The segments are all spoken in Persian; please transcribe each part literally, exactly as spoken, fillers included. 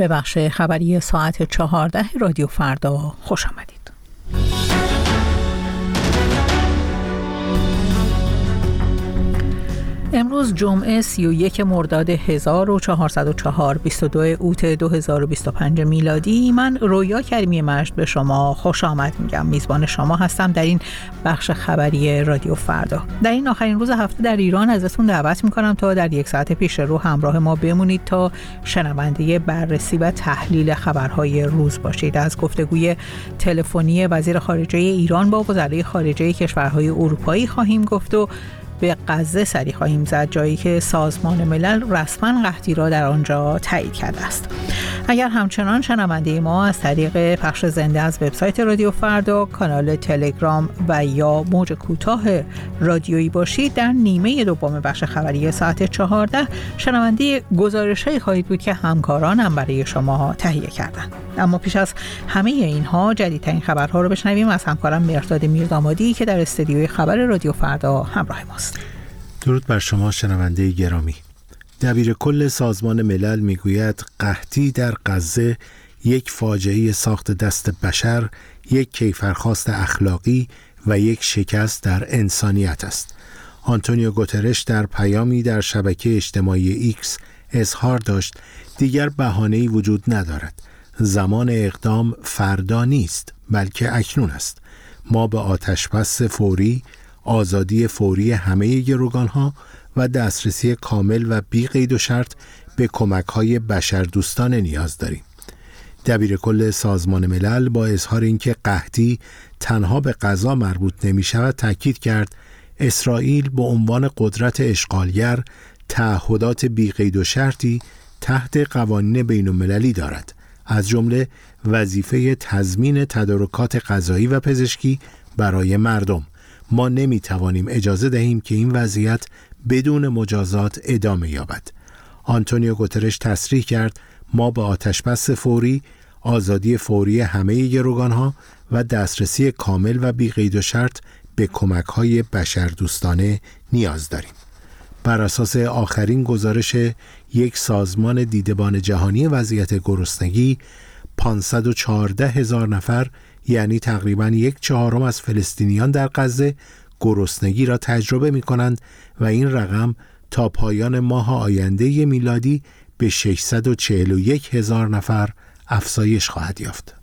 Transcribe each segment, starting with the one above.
به بخش خبری ساعت چهارده رادیو فردا خوش آمدید. امروز جمعه سی و یک مرداد هزار و چهارصد و چهار بیست و دو اوت دو هزار و بیست و پنج میلادی. من رویا کریمی مجد به شما خوش آمد میگم. میزبان شما هستم در این بخش خبری رادیو فردا. در این آخرین روز هفته در ایران ازتون دعوت میکنم تا در یک ساعت پیش رو همراه ما بمونید تا شنونده بررسی و تحلیل خبرهای روز باشید. از گفتگوی تلفنی وزیر خارجه ایران با وزرای خارجه کشورهای اروپایی خواهیم گفت و به غزه سری خواهیم زد، جایی که سازمان ملل رسما قحطی را در آنجا تایید کرده است. اگر همچنان شنونده ما از طریق پخش زنده از وبسایت رادیو فردا، کانال تلگرام و یا موج کوتاه رادیویی باشید، در نیمه دوم بخش خبری ساعت چهارده شنونده گزارش‌هایی خواهید بود که همکارانم برای شما تهیه کردند. اما پیش از همه اینها جدیدترین خبرها رو بشنویم از همکارم مرداد میردامادی که در استودیوی خبر رادیو فردا همراه ماست. درود بر شما شنونده گرامی. دبیر کل سازمان ملل میگوید قحطی در غزه یک فاجعه ساخت دست بشر، یک کیفرخواست اخلاقی و یک شکست در انسانیت است. آنتونیو گوترش در پیامی در شبکه اجتماعی ایکس اظهار داشت دیگر بهانه‌ای وجود ندارد. زمان اقدام فردا نیست بلکه اکنون است. ما به آتشبس فوری، آزادی فوری همه گروگانها و دسترسی کامل و بی قید و شرط به کمک‌های بشردوستانه نیاز داریم. دبیر کل سازمان ملل با اظهار اینکه قحطی تنها به غزه مربوط نمی‌شود تاکید کرد اسرائیل به عنوان قدرت اشغالگر تعهدات بی قید و شرطی تحت قوانین بین‌المللی دارد، از جمله وظیفه تضمین تدارکات غذایی و پزشکی برای مردم. ما نمی‌توانیم اجازه دهیم که این وضعیت بدون مجازات ادامه یابد. آنتونیو گوترش تصریح کرد ما به آتشبس فوری، آزادی فوری همه گروگانها و دسترسی کامل و بی قید و شرط به کمک‌های بشردوستانه نیاز داریم. بر اساس آخرین گزارش یک سازمان دیدبان جهانی وضعیت گرسنگی، پانصد و چهارده هزار نفر یعنی تقریباً یک چهارم از فلسطینیان در غزه گرسنگی را تجربه می کنند و این رقم تا پایان ماه آینده میلادی به ششصد و چهل و یک هزار نفر افزایش خواهد یافت.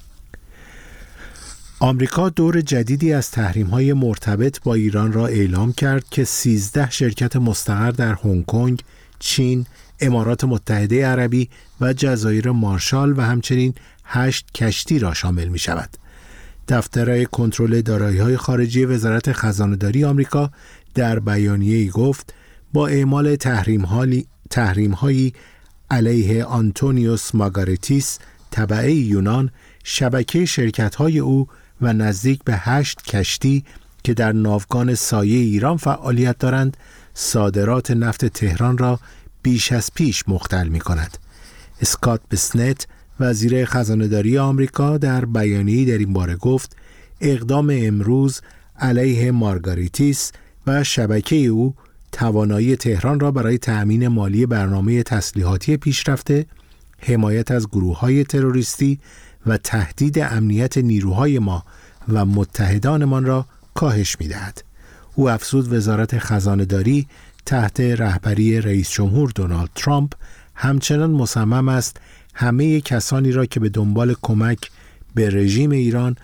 آمریکا دور جدیدی از تحریم‌های مرتبط با ایران را اعلام کرد که سیزده شرکت مستقر در هنگ کنگ، چین، امارات متحده عربی و جزایر مارشال و همچنین هشت کشتی را شامل می شود. دفتر کنترل دارایی‌های خارجی وزارت خزانه‌داری آمریکا در بیانیه‌ای گفت با اعمال تحریم‌هایی تحریم‌هایی علیه آنتونیوس ماگارتیس تبع یونان، شبکه شرکت‌های او و نزدیک به هشت کشتی که در ناوگان سایه ایران فعالیت دارند، صادرات نفت تهران را بیش از پیش مختل می‌کند. اسکات بسنت وزیر خزانه‌داری آمریکا در بیانیه‌ای در این باره گفت اقدام امروز علیه مارگاریتیس و شبکه او توانایی تهران را برای تأمین مالی برنامه تسلیحاتی پیشرفته، حمایت از گروه‌های تروریستی و تهدید امنیت نیروهای ما و متحدانمان را کاهش می‌دهد. او افزود وزارت خزانه‌داری تحت رهبری رئیس جمهور دونالد ترامپ همچنان مصمم است همه کسانی را که به دنبال کمک به رژیم ایران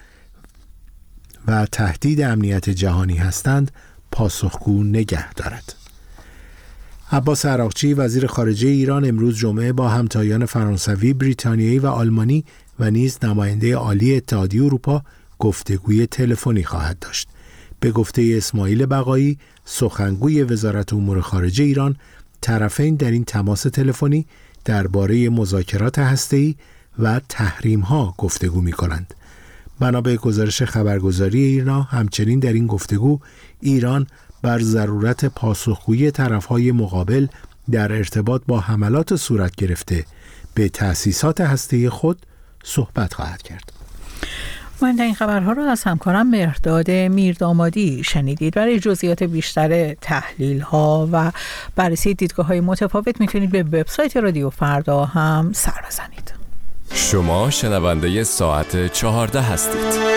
و تهدید امنیت جهانی هستند پاسخگو نگه دارد. عباس عراقچی وزیر خارجه ایران امروز جمعه با همتایان فرانسوی، بریتانیایی و آلمانی و نیز نماینده عالی اتحادیه اروپا گفتگوی تلفنی خواهد داشت. به گفته اسماعیل بقایی سخنگوی وزارت امور خارجه ایران، طرفین در این تماس تلفنی درباره مذاکرات هسته‌ای و تحریم‌ها گفتگو می‌کنند. بنا به گزارش خبرگزاری ایرنا همچنین در این گفتگو ایران بر ضرورت پاسخگویی طرف‌های مقابل در ارتباط با حملات صورت گرفته به تأسیسات هسته‌ای خود صحبت خواهد کرد. مهمترین خبرها را از همکارم مهرداد میردامادی شنیدید. برای جزئیات بیشتر تحلیل ها و بررسی دیدگاه های متفاوت میتونید به وبسایت رادیو فردا هم سر بزنید. شما شنونده ساعت چهارده هستید.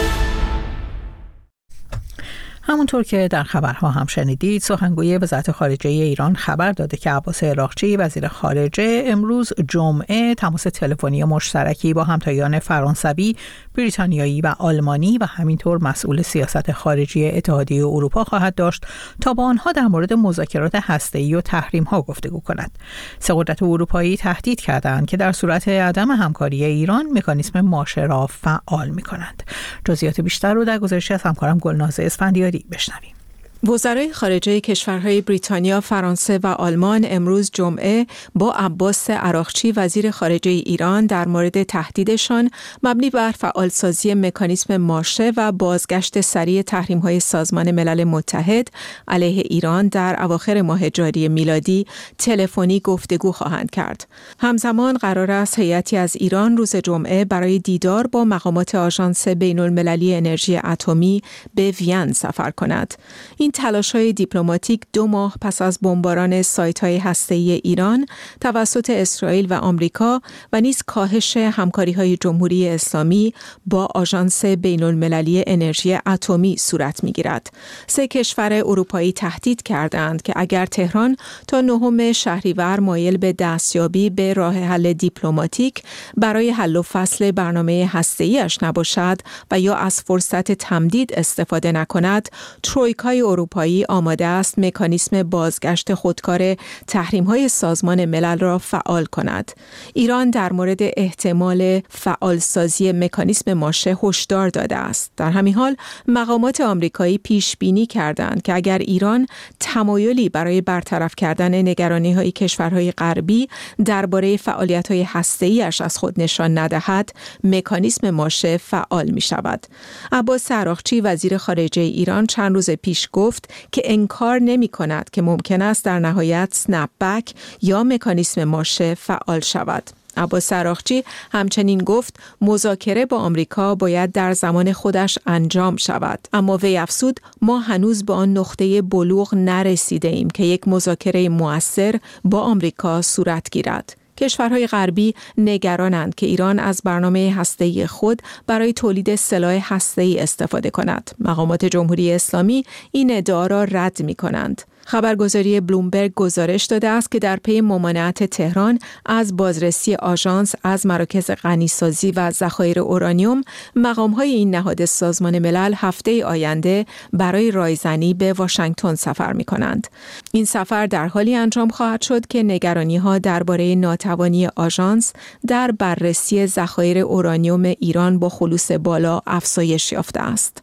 همونطور که در خبرها هم شنیدید، سخنگوی وزارت خارجه ایران خبر داده که عباس عراقچی وزیر خارجه امروز جمعه تماس تلفنی مشترکی با همتایان فرانسوی، بریتانیایی و آلمانی و همینطور مسئول سیاست خارجی اتحادیه اروپا خواهد داشت تا با آنها در مورد مذاکرات هسته‌ای و تحریم‌ها گفتگو کند. سه قدرت اروپایی تهدید کردند که در صورت عدم همکاری ایران مکانیزم ماشه را فعال می‌کنند. جزئیات بیشتر رو در گزارشی از همکارم گلناز اسفندیاری بشنویم. وزرای خارجه کشورهای بریتانیا، فرانسه و آلمان امروز جمعه با عباس عراقچی وزیر خارجه ایران در مورد تهدیدشان مبنی بر فعالسازی مکانیزم ماشه و بازگشت سریع تحریم‌های سازمان ملل متحد علیه ایران در اواخر ماه جاری میلادی تلفنی گفتگو خواهند کرد. همزمان قرار است هیئتی از ایران روز جمعه برای دیدار با مقامات آژانس بین‌المللی انرژی اتمی به وین سفر کند. این تلاش‌های دیپلماتیک دو ماه پس از بمباران سایت‌های هسته‌ای ایران توسط اسرائیل و آمریکا و نیز کاهش همکاری‌های جمهوری اسلامی با آژانس بین‌المللی انرژی اتمی صورت می‌گیرد. سه کشور اروپایی تهدید کردند که اگر تهران تا نهم شهریور مایل به دستیابی به راه حل دیپلماتیک برای حل و فصل برنامه هسته‌ای‌اش نباشد و یا از فرصت تمدید استفاده نکند، ترویکای اروپایی آماده است مکانیزم بازگشت خودکار تحریم‌های سازمان ملل را فعال کند. ایران در مورد احتمال فعالسازی مکانیزم ماشه هشدار داده است. در همین حال مقامات آمریکایی پیش بینی کردند که اگر ایران تمایلی برای برطرف کردن نگرانی‌های کشورهای غربی درباره فعالیت‌های هسته‌ای‌اش از خود نشان ندهد، مکانیزم ماشه فعال می‌شود. عباس عراقچی وزیر خارجه ایران چند روز پیش گفت که انکار نمی کند که ممکن است در نهایت سنپ بک یا مکانیزم ماشه فعال شود. عباس عراقچی همچنین گفت مذاکره با آمریکا باید در زمان خودش انجام شود، اما وی افزود ما هنوز به آن نقطه بلوغ نرسیده ایم که یک مذاکره مؤثر با آمریکا صورت گیرد. کشورهای غربی نگرانند که ایران از برنامه هسته‌ای خود برای تولید سلاح هسته‌ای استفاده کند. مقامات جمهوری اسلامی این ادعا را رد می‌کنند. خبرگزاری بلومبرگ گزارش داده است که در پی ممانعت تهران از بازرسی آژانس از مراکز غنیسازی و ذخایر اورانیوم، مقام‌های این نهاد سازمان ملل هفته آینده برای رایزنی به واشنگتن سفر می‌کنند. این سفر در حالی انجام خواهد شد که نگرانی‌ها درباره ناتوانی آژانس در بررسی ذخایر اورانیوم ایران با خلوص بالا افزایش یافته است.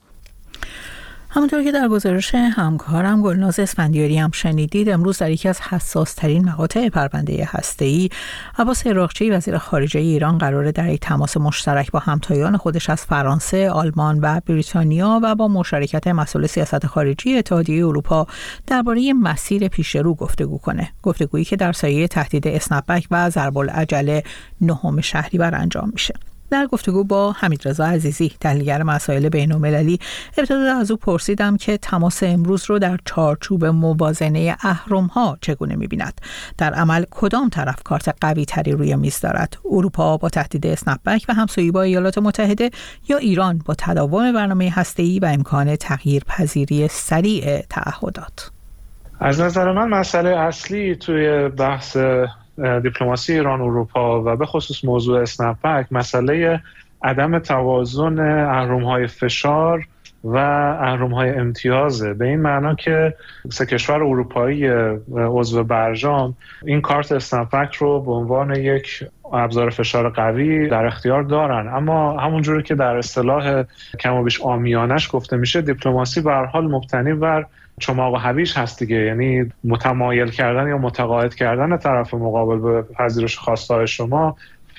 همونطور که در گزارش همکارم گلناز اسفندیاری هم شنیدید، امروز در یکی از حساس‌ترین مقاطع پرونده هسته‌ای، عباس عراقچی وزیر خارجه ایران قراره در یک تماس مشترک با همتایان خودش از فرانسه، آلمان و بریتانیا و با مشارکت مسئول سیاست خارجی اتحادیه اروپا درباره مسیر پیش رو گفتگو کنه. گفتگویی که در سایه تهدید اسنپ بک و ضرب العجل نهم شهریور انجام میشه. در گفتگو با حمیدرضا عزیزی، تحلیلگر مسائل بین‌المللی، ابتدا از او پرسیدم که تماس امروز رو در چارچوب موازنه اهرم‌ها چگونه می‌بیند. در عمل کدام طرف کارت قوی تری روی میز دارد؟ اروپا با تهدید اسنپ بک و همسایه‌ای با ایالات متحده، یا ایران با تداوم برنامه هسته‌ای و امکان تغییر پذیری سریع تعهدات؟ از نظر من مسئله اصلی توی بحث دیپلماسی ایران اروپا و به خصوص موضوع اسنپ بک مسئله عدم توازن اهرم‌های فشار و اهرم‌های امتیازه، به این معنا که سه کشور اروپایی عضو برجام این کارت اسنپ بک رو به عنوان یک ابزار فشار قوی در اختیار دارن، اما همونجوری که در اصطلاح کم و بیش عامیانش گفته میشه، دیپلماسی به هر حال مبتنی بر چماق و هویج هست دیگه، یعنی متمایل کردن یا متقاعد کردن طرف مقابل به پذیرش خواسته‌های شما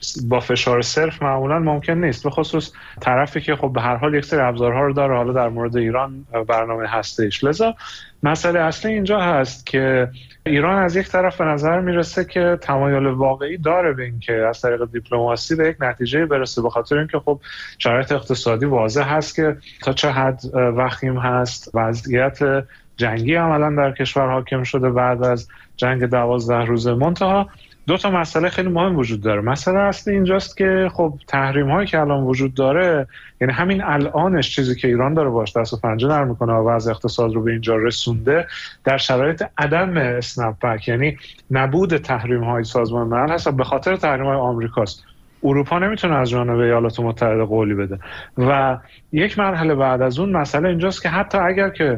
با فشار صرف معمولا ممکن نیست، به خصوص طرفی که خب به هر حال یک سری ابزارها رو داره، حالا در مورد ایران برنامه هسته‌ایش. لذا مسئله اصلی اینجا هست که ایران از یک طرف به نظر میرسه که تمایل واقعی داره به این که از طریق دیپلماسی به یک نتیجه برسه، به خاطر اینکه خب شرایط اقتصادی واضح هست که تا چه حد وخیم هست، وضعیت جنگی عملا در کشور حاکم شده بعد از جنگ دوازده روزه. منتها دو تا مسئله خیلی مهم وجود داره. مسئله اصلی اینجاست که خب تحریم هایی که الان وجود داره، یعنی همین الانش چیزی که ایران داره باش دست و پنجه نرم میکنه و وضع اقتصاد رو به اینجا رسونده، در شرایط عدم اسنپ بک، یعنی نبود تحریم های سازمان ملل هست و به خاطر تحریم های آمریکاست. اروپا نمیتونه از جانب ایالات متحده قولی بده و یک مرحله بعد از اون مسئله اینجاست که حتی اگر که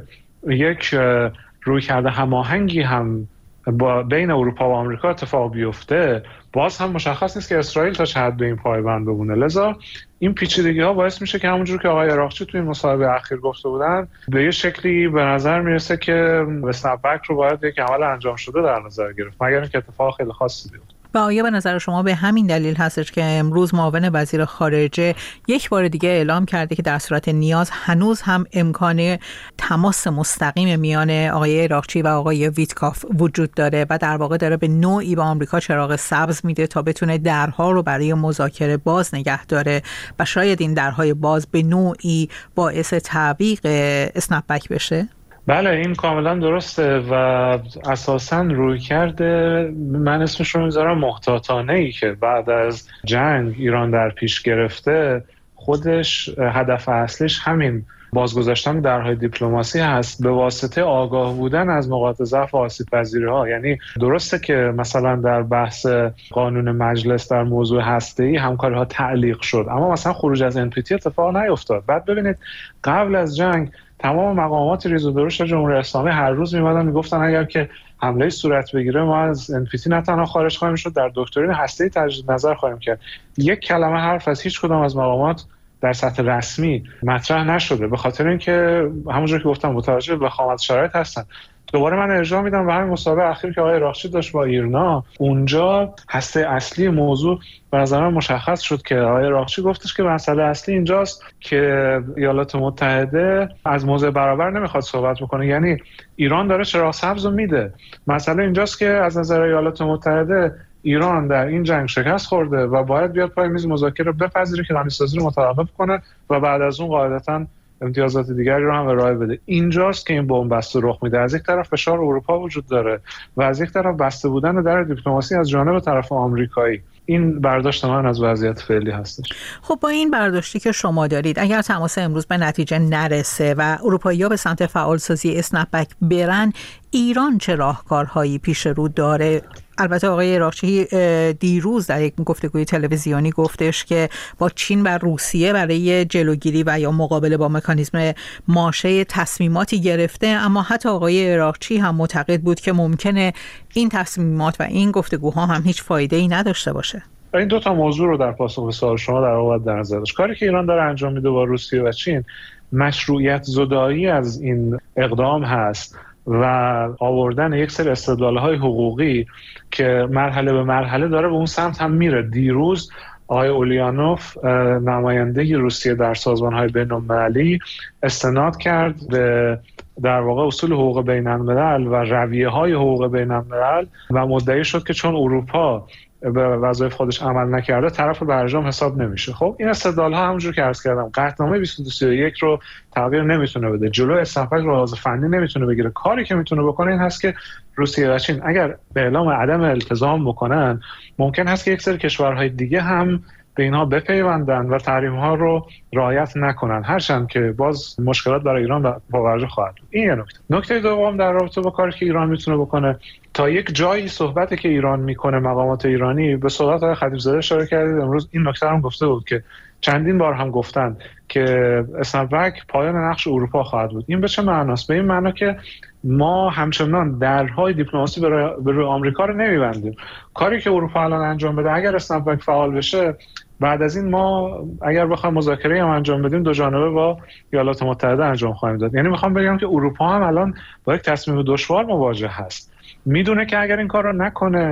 یک رویکرد هماهنگی هم با بین اروپا و آمریکا اتفاق بیفته، باز هم مشخص نیست که اسرائیل تا چه حد به این پایبند بمونه. لذا این پیچیدگی ها باعث میشه که همونجور که آقای عراقچی توی این مصاحبه اخیر گفته بودن، به یه شکلی به نظر میرسه که اسنپ بک رو باید یک عمل انجام شده در نظر گرفت، مگر اینکه اتفاق خیلی خاصی بیفته. و آیا به نظر شما به همین دلیل هستش که امروز معاون وزیر خارجه یک بار دیگه اعلام کرده که در صورت نیاز هنوز هم امکان تماس مستقیم میان آقای عراقچی و آقای ویتکاف وجود داره و در واقع داره به نوعی به آمریکا چراغ سبز میده تا بتونه درها رو برای مذاکره باز نگه داره و شاید این درهای باز به نوعی باعث تعویق اسنپ بک بشه؟ بله، این کاملا درسته و اساساً روی کرده، من اسمش رو میذارم محتاطانه ای که بعد از جنگ ایران در پیش گرفته، خودش هدف اصلیش همین بازگذاشتن درهای دیپلماسی هست به واسطه آگاه بودن از نقاط ضعف و آسیب‌پذیری ها. یعنی درسته که مثلا در بحث قانون مجلس در موضوع هسته‌ای همکاری ها تعلیق شد، اما مثلا خروج از ان پی تی اتفاق نیفتاد. بعد ببینید قبل از جنگ تمام مقامات ریز و درشت جمهوری اسلامی هر روز میمدن میگفتن اگر که حمله صورت بگیره ما از ان پی تی نه تنها خارج خواهیم شد، در دکترین هسته‌ای تجدید نظر خواهیم کرد. یک کلمه حرف از هیچ کدام از مقامات در سطح رسمی مطرح نشده، به خاطر اینکه همونجوری که گفتم متوجه به وخامت شرایط هستن. دوباره من ارجاع میدم به همین مصاحبه اخیر که آقای عراقچی داشت با ایرنا، اونجا هسته اصلی موضوع به نظر من مشخص شد که آقای عراقچی گفتش که مسئله اصلی اینجاست که ایالات متحده از موضع برابر نمیخواد صحبت بکنه، یعنی ایران داره چراغ سبز رو میده. مسئله اینجاست که از نظر ایالات متحده ایران در این جنگ شکست خورده و باید بیاد پای میز مذاکره بپذیره که غنیسازی رو متوقف کنه و بعد از اون قاعدتاً امتیازات دیگری رو هم ارائه بده. اینجاست که این بن‌بست رخ میده. از یک طرف فشار اروپا وجود داره و از یک طرف بسته بودن در دیپلماسی از جانب طرف آمریکایی. این برداشت من از وضعیت فعلی هستش. خب با این برداشتی که شما دارید، اگر تماس امروز به نتیجه نرسه و اروپایی‌ها به سمت فعالسازی اسنپ بک برن، ایران چه راهکارهایی پیش رو داره؟ البته آقای عراقچی دیروز در یک گفتگوی تلویزیونی گفتش که با چین و روسیه برای جلوگیری و یا مقابله با مکانیزم ماشه تصمیماتی گرفته، اما حتی آقای عراقچی هم معتقد بود که ممکنه این تصمیمات و این گفتگوها هم هیچ فایده‌ای نداشته باشه. این دو تا موضوع رو در پاسخ به سوال شما در واقع در نظر داشت. کاری که ایران داره انجام میده با روسیه و چین مشروعیت زدایی از این اقدام هست و آوردن یک سری استدلال‌های حقوقی که مرحله به مرحله داره به اون سمت هم میره. دیروز آقای اولیانوف نماینده روسیه در سازمان‌های بین‌المللی استناد کرد به در واقع اصول حقوق بین‌الملل و رویه‌های حقوق بین‌الملل و مدعی شد که چون اروپا به وظایف خودش عمل نکرده طرف برجام حساب نمیشه. خب این استدلال‌ها همونجور که عرض کردم قطعنامه بیست و دو سی و یک رو تغییر نمیتونه بده، جلوی اسنپ بک رو از فنی نمیتونه بگیره. کاری که میتونه بکنه این هست که روسیه و چین اگر به اعلام عدم التزام بکنن، ممکن هست که یک سری کشورهای دیگه هم به اینها بپیوندن و تحریم‌ها رو رعایت نکنن، هرچند که باز مشکلات برای ایران باورجو خواهد بود. این یه نکته. نکته دوم در رابطه با کاری که ایران میتونه بکنه، تا یک جایی صحبتی که ایران میکنه مقامات ایرانی به صحبت آقای خطیبزاده اشاره کردید، امروز این نکته هم گفته بود که چندین بار هم گفتن که اسنپ بک پایان نقش اروپا خواهد بود. این به چه معناست؟ به این معنا که ما همچنان درهای دیپلماسی به روی آمریکا رو نمیبندیم. کاری که اروپا الان انجام بده، اگر اسنپ بک فعال بشه، بعد از این ما اگر بخوایم مذاکره هم انجام بدیم دو جانبه با ایالات متحده انجام خواهیم داد. یعنی میخوام بگم که اروپا هم الان با یک تصمیم دشوار مواجه هست. میدونه که اگر این کار رو نکنه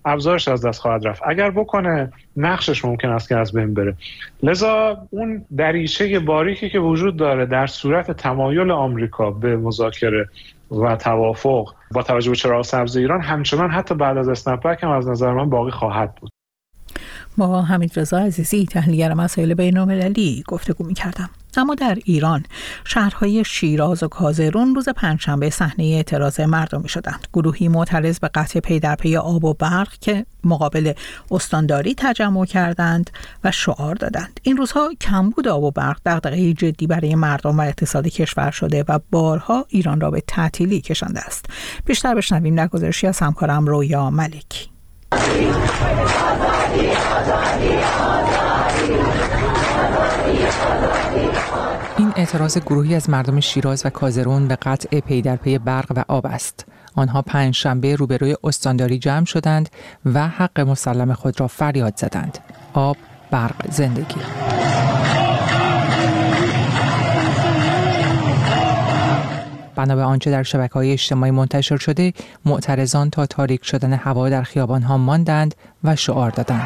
ابزارش از دست خواهد رفت. اگر بکنه نقشش ممکن است که از بین بره. لذا اون دریچه باریکی که وجود داره در صورت تمایل آمریکا به مذاکره و توافق با توجه به چراغ سبز ایران همچنان حتی بعد از اسنپ بک هم از نظر من باقی خواهد بود. با حمیدرضا عزیزی تحلیلگر مسائل بین‌المللی گفتگو می‌کردم. اما در ایران شهرهای شیراز و کازرون روز پنجشنبه صحنه اعتراض مردمی شدند. گروهی معترض به قطع پی در پی آب و برق که مقابل استانداری تجمع کردند و شعار دادند. این روزها کمبود آب و برق دغدغه‌ای جدی برای مردم و اقتصاد کشور شده و بارها ایران را به تعطیلی کشانده است. بیشتر بشنویم در گزارشی از همکارم رویا ملکی. این اعتراض گروهی از مردم شیراز و کازرون به قطع پی در پی برق و آب است. آنها پنج شنبه روبروی استانداری جمع شدند و حق مسلم خود را فریاد زدند. آب، برق، زندگی. بنا به آنچه در شبکه‌های اجتماعی منتشر شده، معترضان تا تاریک شدن هوا در خیابان‌ها ماندند و شعار دادند.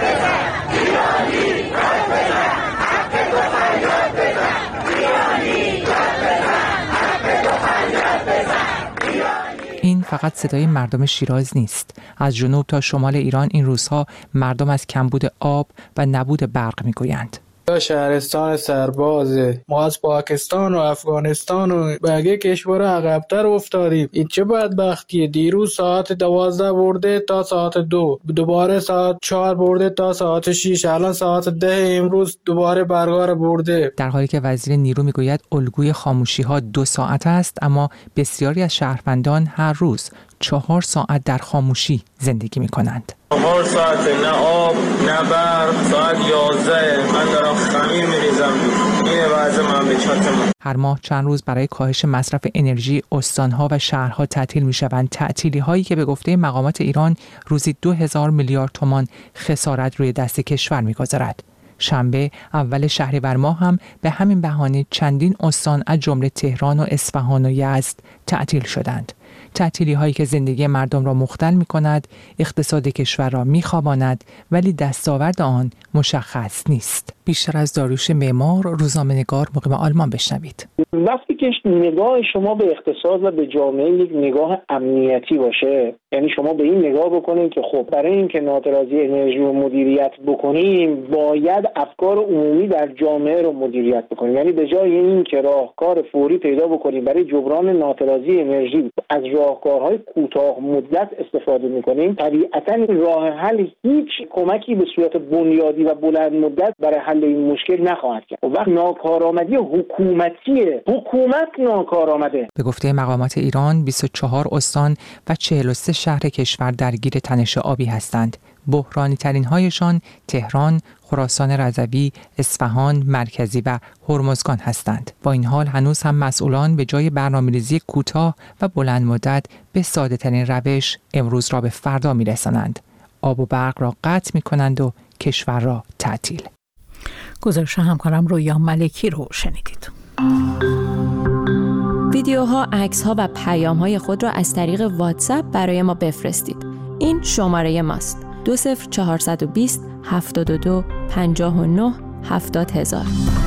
این فقط صدای مردم شیراز نیست. از جنوب تا شمال ایران این روزها مردم از کمبود آب و نبود برق میگویند. شهرستان سربازه، ما از پاکستان و افغانستان و بقیه کشور عقب‌تر افتادیم. این چه بدبختیه؟ دیروز ساعت دوازده برده تا ساعت دو، دوباره ساعت چهار برده تا ساعت شیش، الان ساعت ده امروز دوباره برقا برده. در حالی که وزیر نیرو میگوید الگوی خاموشی ها دو ساعت است، اما بسیاری از شهروندان هر روز چهار ساعت در خاموشی زندگی میکنند. چهار ساعت نه آب نه برق، ساعت یازده من دارم خمیر میریزم. این وضع مملکت ما. هر ماه چند روز برای کاهش مصرف انرژی استانها و شهرها تعطیل میشوند. تعطیلی هایی که به گفته مقامات ایران روزی دو هزار میلیارد تومان خسارت روی دست کشور میگذارد. شنبه اول شهریور ماه هم به همین بهانه چندین استان از جمله تهران و اصفهان و یزد تعطیل شدند. تعطیلی هایی که زندگی مردم را مختل می کند، اقتصاد کشور را می خواباند، ولی دستاورد آن مشخص نیست. بیشتر از داریوش معمار، روزنامه‌نگار مقیم آلمان بشنوید. وقتی که نگاه شما به اقتصاد و به جامعه یک نگاه امنیتی باشه، یعنی شما به این نگاه بکنید که خب برای اینکه ناترازی انرژی رو مدیریت بکنیم باید افکار عمومی در جامعه رو مدیریت بکنیم. یعنی به جای این که راهکار فوری پیدا بکنیم برای جبران ناترازی انرژی از راهکارهای کوتاه مدت استفاده می‌کنیم، طبیعتاً راه حل هیچ کمکی به صورت بنیادی و بلند مدت برای حل این مشکل نخواهد کرد. وقت ناکارآمدی حکومتیه، حکومت ناکارآمده. به گفته مقامات ایران بیست و چهار استان و چهل و سه شهر کشور درگیر تنش آبی هستند. بحرانی ترین هایشان تهران، خراسان رضوی، اصفهان، مرکزی و هرمزگان هستند. با این حال هنوز هم مسئولان به جای برنامه‌ریزی کوتاه و بلند مدت به ساده ترین روش امروز را به فردا می‌رسانند. آب و برق را قطع می‌کنند و کشور را تعطیل. گزارش همکارم رویا ملکی رو شنیدید. ویدیوها، عکس‌ها و پیام‌های خود را از طریق واتساپ برای ما بفرستید. این شماره ماست: دو صفر چهارصد و بیست هفتاد و دو پنجاه و نه هفتاد هزار.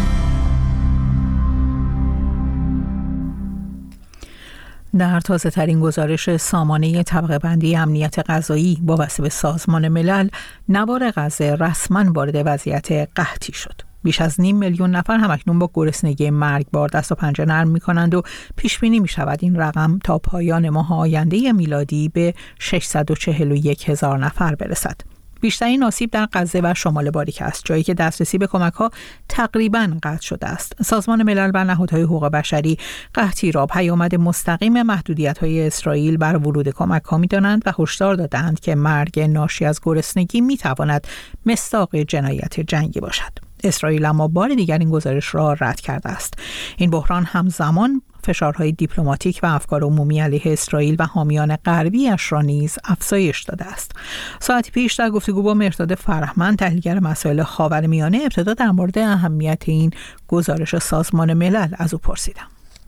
در تازه ترین گزارش سامانه طبقه بندی امنیت غذایی وابسته به سازمان ملل، نوار غزه رسما وارد وضعیت قحطی شد. بیش از نیم میلیون نفر همکنون با گرسنگی مرگبار دست و پنجه نرم می‌کنند و پیش بینی می‌شود این رقم تا پایان ماه آینده میلادی به ششصد و چهل و یک هزار نفر برسد. بیشترین آسیب در غزه و شمال باریک است، جایی که دسترسی به کمک‌ها تقریباً قطع شده است. سازمان ملل و نهادهای حقوق بشری قحطی را پیامد مستقیم محدودیت‌های اسرائیل بر ورود کمک‌ها می‌دانند و هشدار دادند که مرگ ناشی از گرسنگی می‌تواند مصداق جنایت جنگی باشد. اسرائیل اما بار دیگر این گزارش را رد کرده است. این بحران همزمان فشارهای دیپلماتیک و افکار عمومی علیه اسرائیل و حامیان غربی‌اش را نیز افزایش داده است. ساعتی پیش در گفتگو با مهرداد فرهمند، تحلیلگر مسائل خاورمیانه، ابتدا در مورد اهمیت این گزارش سازمان ملل از او پرسیدم.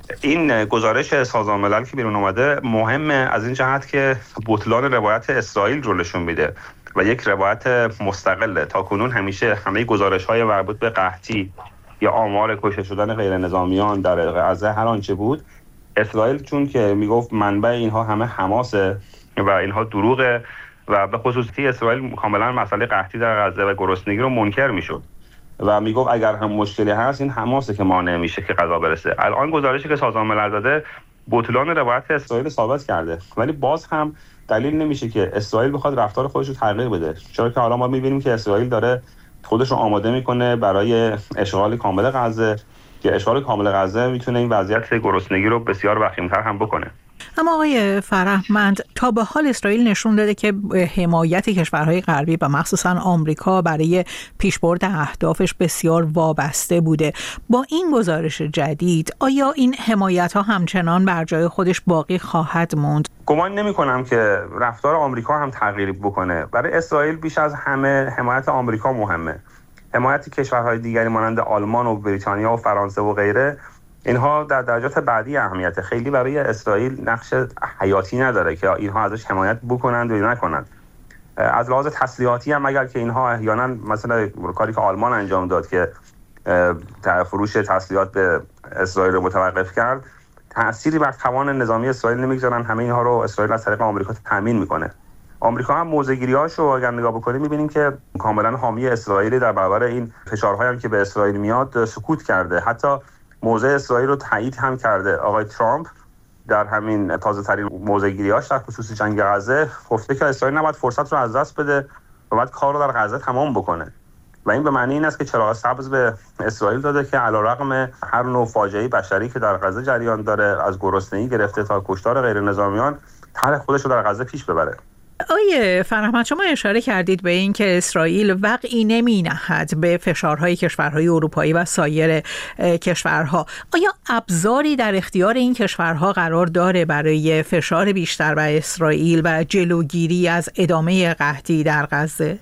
این گزارش سازمان ملل که بیرون اومده مهمه از این جهت که بطلان روایت اسرائیل رو نشون میده و یک روایت مستقله. تا کنون همیشه همه گزارش‌های مربوط به قحطی یا آمار کشته شدن غیر نظامیان در غزه هر آنچه بود، اسرائیل چون که میگفت منبع اینها همه حماسه و اینها دروغه و به خصوصی اسرائیل کاملا مسئله قحطی در غزه و گرسنگی رو منکر میشد و میگفت اگر هم مشکلی هست این حماسه که مانع میشه که غذا برسه. الان گزارشی که سازمان ملل داده بطلان روایت اسرائیل ثابت کرده، ولی باز هم دلیل نمیشه که اسرائیل بخواد رفتار خودش رو تغییر بده، چرا که حالا ما میبینیم که اسرائیل داره خودش رو آماده میکنه برای اشغال کامل غزه که اشغال کامل غزه میتونه این وضعیت گرسنگی رو بسیار وخیم‌تر هم بکنه. اما آقای فرهمند، تا به حال اسرائیل نشون داده که حمایت کشورهای غربی و مخصوصا آمریکا برای پیشبرد اهدافش بسیار وابسته بوده. با این گزارش جدید آیا این حمایت‌ها همچنان بر جای خودش باقی خواهد موند؟ گمان نمی‌کنم که رفتار آمریکا هم تغییری بکنه. برای اسرائیل بیش از همه حمایت آمریکا مهمه. حمایت کشورهای دیگری مانند آلمان و بریتانیا و فرانسه و غیره، اینها در درجات بعدی اهمیت، خیلی برای اسرائیل نقش حیاتی نداره که اینها ازش حمایت بکنند و نکنند. از لحاظ تسلیحاتی هم اگر که اینها احیانا مثلا کاری که آلمان انجام داد که فروش تسلیحات به اسرائیل رو متوقف کرد، تأثیری بر توان نظامی اسرائیل نمیگذارن. همه اینها رو اسرائیل از طریق آمریکا تامین میکنه. آمریکا هم موضع‌گیری‌هاشو اگر نگاه بکنیم می‌بینیم که کاملا حامی اسرائیل در برابر این فشارهایی هم که به اسرائیل میاد سکوت کرده. حتی موضع اسرائیل رو تایید هم کرده. آقای ترامپ در همین تازه‌ترین موضع‌گیری‌هاش در خصوص جنگ غزه گفته که اسرائیل نباید فرصت رو از دست بده و باید کار رو در غزه تمام بکنه و این به معنی این است که چراغ سبز به اسرائیل داده که علیرغم هر نوع فاجعه بشری که در غزه جریان داره، از گرسنگی گرفته تا کشتار غیر نظامیان، طرح خودش رو در غزه پیش ببره. آیه فرهمند، شما اشاره کردید به این که اسرائیل وقعی نمی نهد به فشارهای کشورهای اروپایی و سایر کشورها. آیا ابزاری در اختیار این کشورها قرار داره برای فشار بیشتر بر اسرائیل و جلوگیری از ادامه قحطی در غزه؟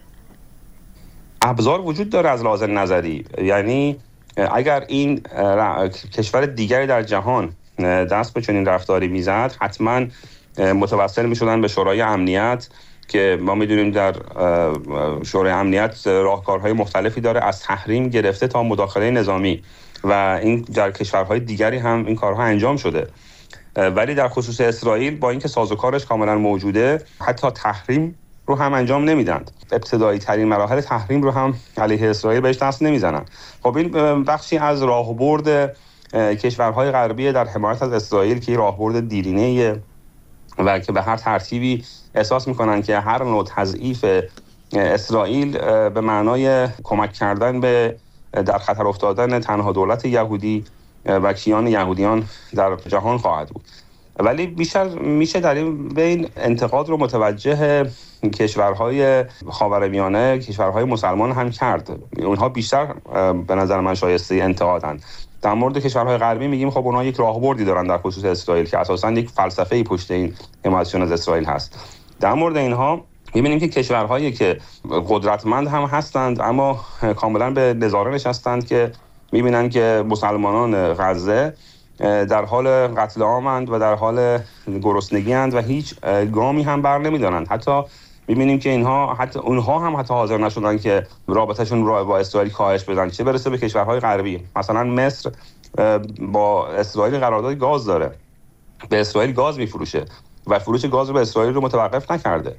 ابزار وجود داره از لحاظ نظری. یعنی اگر این کشور دیگری در جهان دست به چنین رفتاری میزد، حتما متوسل میشدن به شورای امنیت که ما میدونیم در شورای امنیت راهکارهای مختلفی داره، از تحریم گرفته تا مداخله نظامی و این در کشورهای دیگری هم این کارها انجام شده. ولی در خصوص اسرائیل با اینکه سازوکارش کاملا موجوده، حتی تحریم رو هم انجام نمیدند. ابتدایی ترین مراحل تحریم رو هم علیه اسرائیل بهش دست نمیزنن. خب این بخشی از راهبرد کشورهای غربی در حمایت از اسرائیل که راهبرد دیرینه و که به هر ترتیبی احساس میکنن که هر نوع تضعیف اسرائیل به معنای کمک کردن به در خطر افتادن تنها دولت یهودی و کیان یهودیان در جهان خواهد بود. ولی بیشتر میشه در این بین انتقاد رو متوجه کشورهای خاورمیانه، کشورهای مسلمان هم کرد. اونها بیشتر به نظر من شایسته انتقادند. در مورد کشورهای غربی میگیم خب اونها یک راهبردی دارن در خصوص اسرائیل که اساساً یک فلسفه‌ای پشت این حمایتشون از اسرائیل هست. در مورد اینها میبینیم که کشورهایی که قدرتمند هم هستند اما کاملا به نظاره نشستند که میبینن که مسلمانان غزه در حال قتل عامند و در حال گرسنگی اند و هیچ گامی هم بر نمیدارند. حتی میبینیم که اینها حتی اونها هم حتی حاضر نشدن که رابطهشون رو با اسرائیل کاهش بدن، چه برسه به کشورهای غربی. مثلا مصر با اسرائیل قرارداد گاز داره، به اسرائیل گاز میفروشه و فروش گاز رو به اسرائیل رو متوقف نکرده.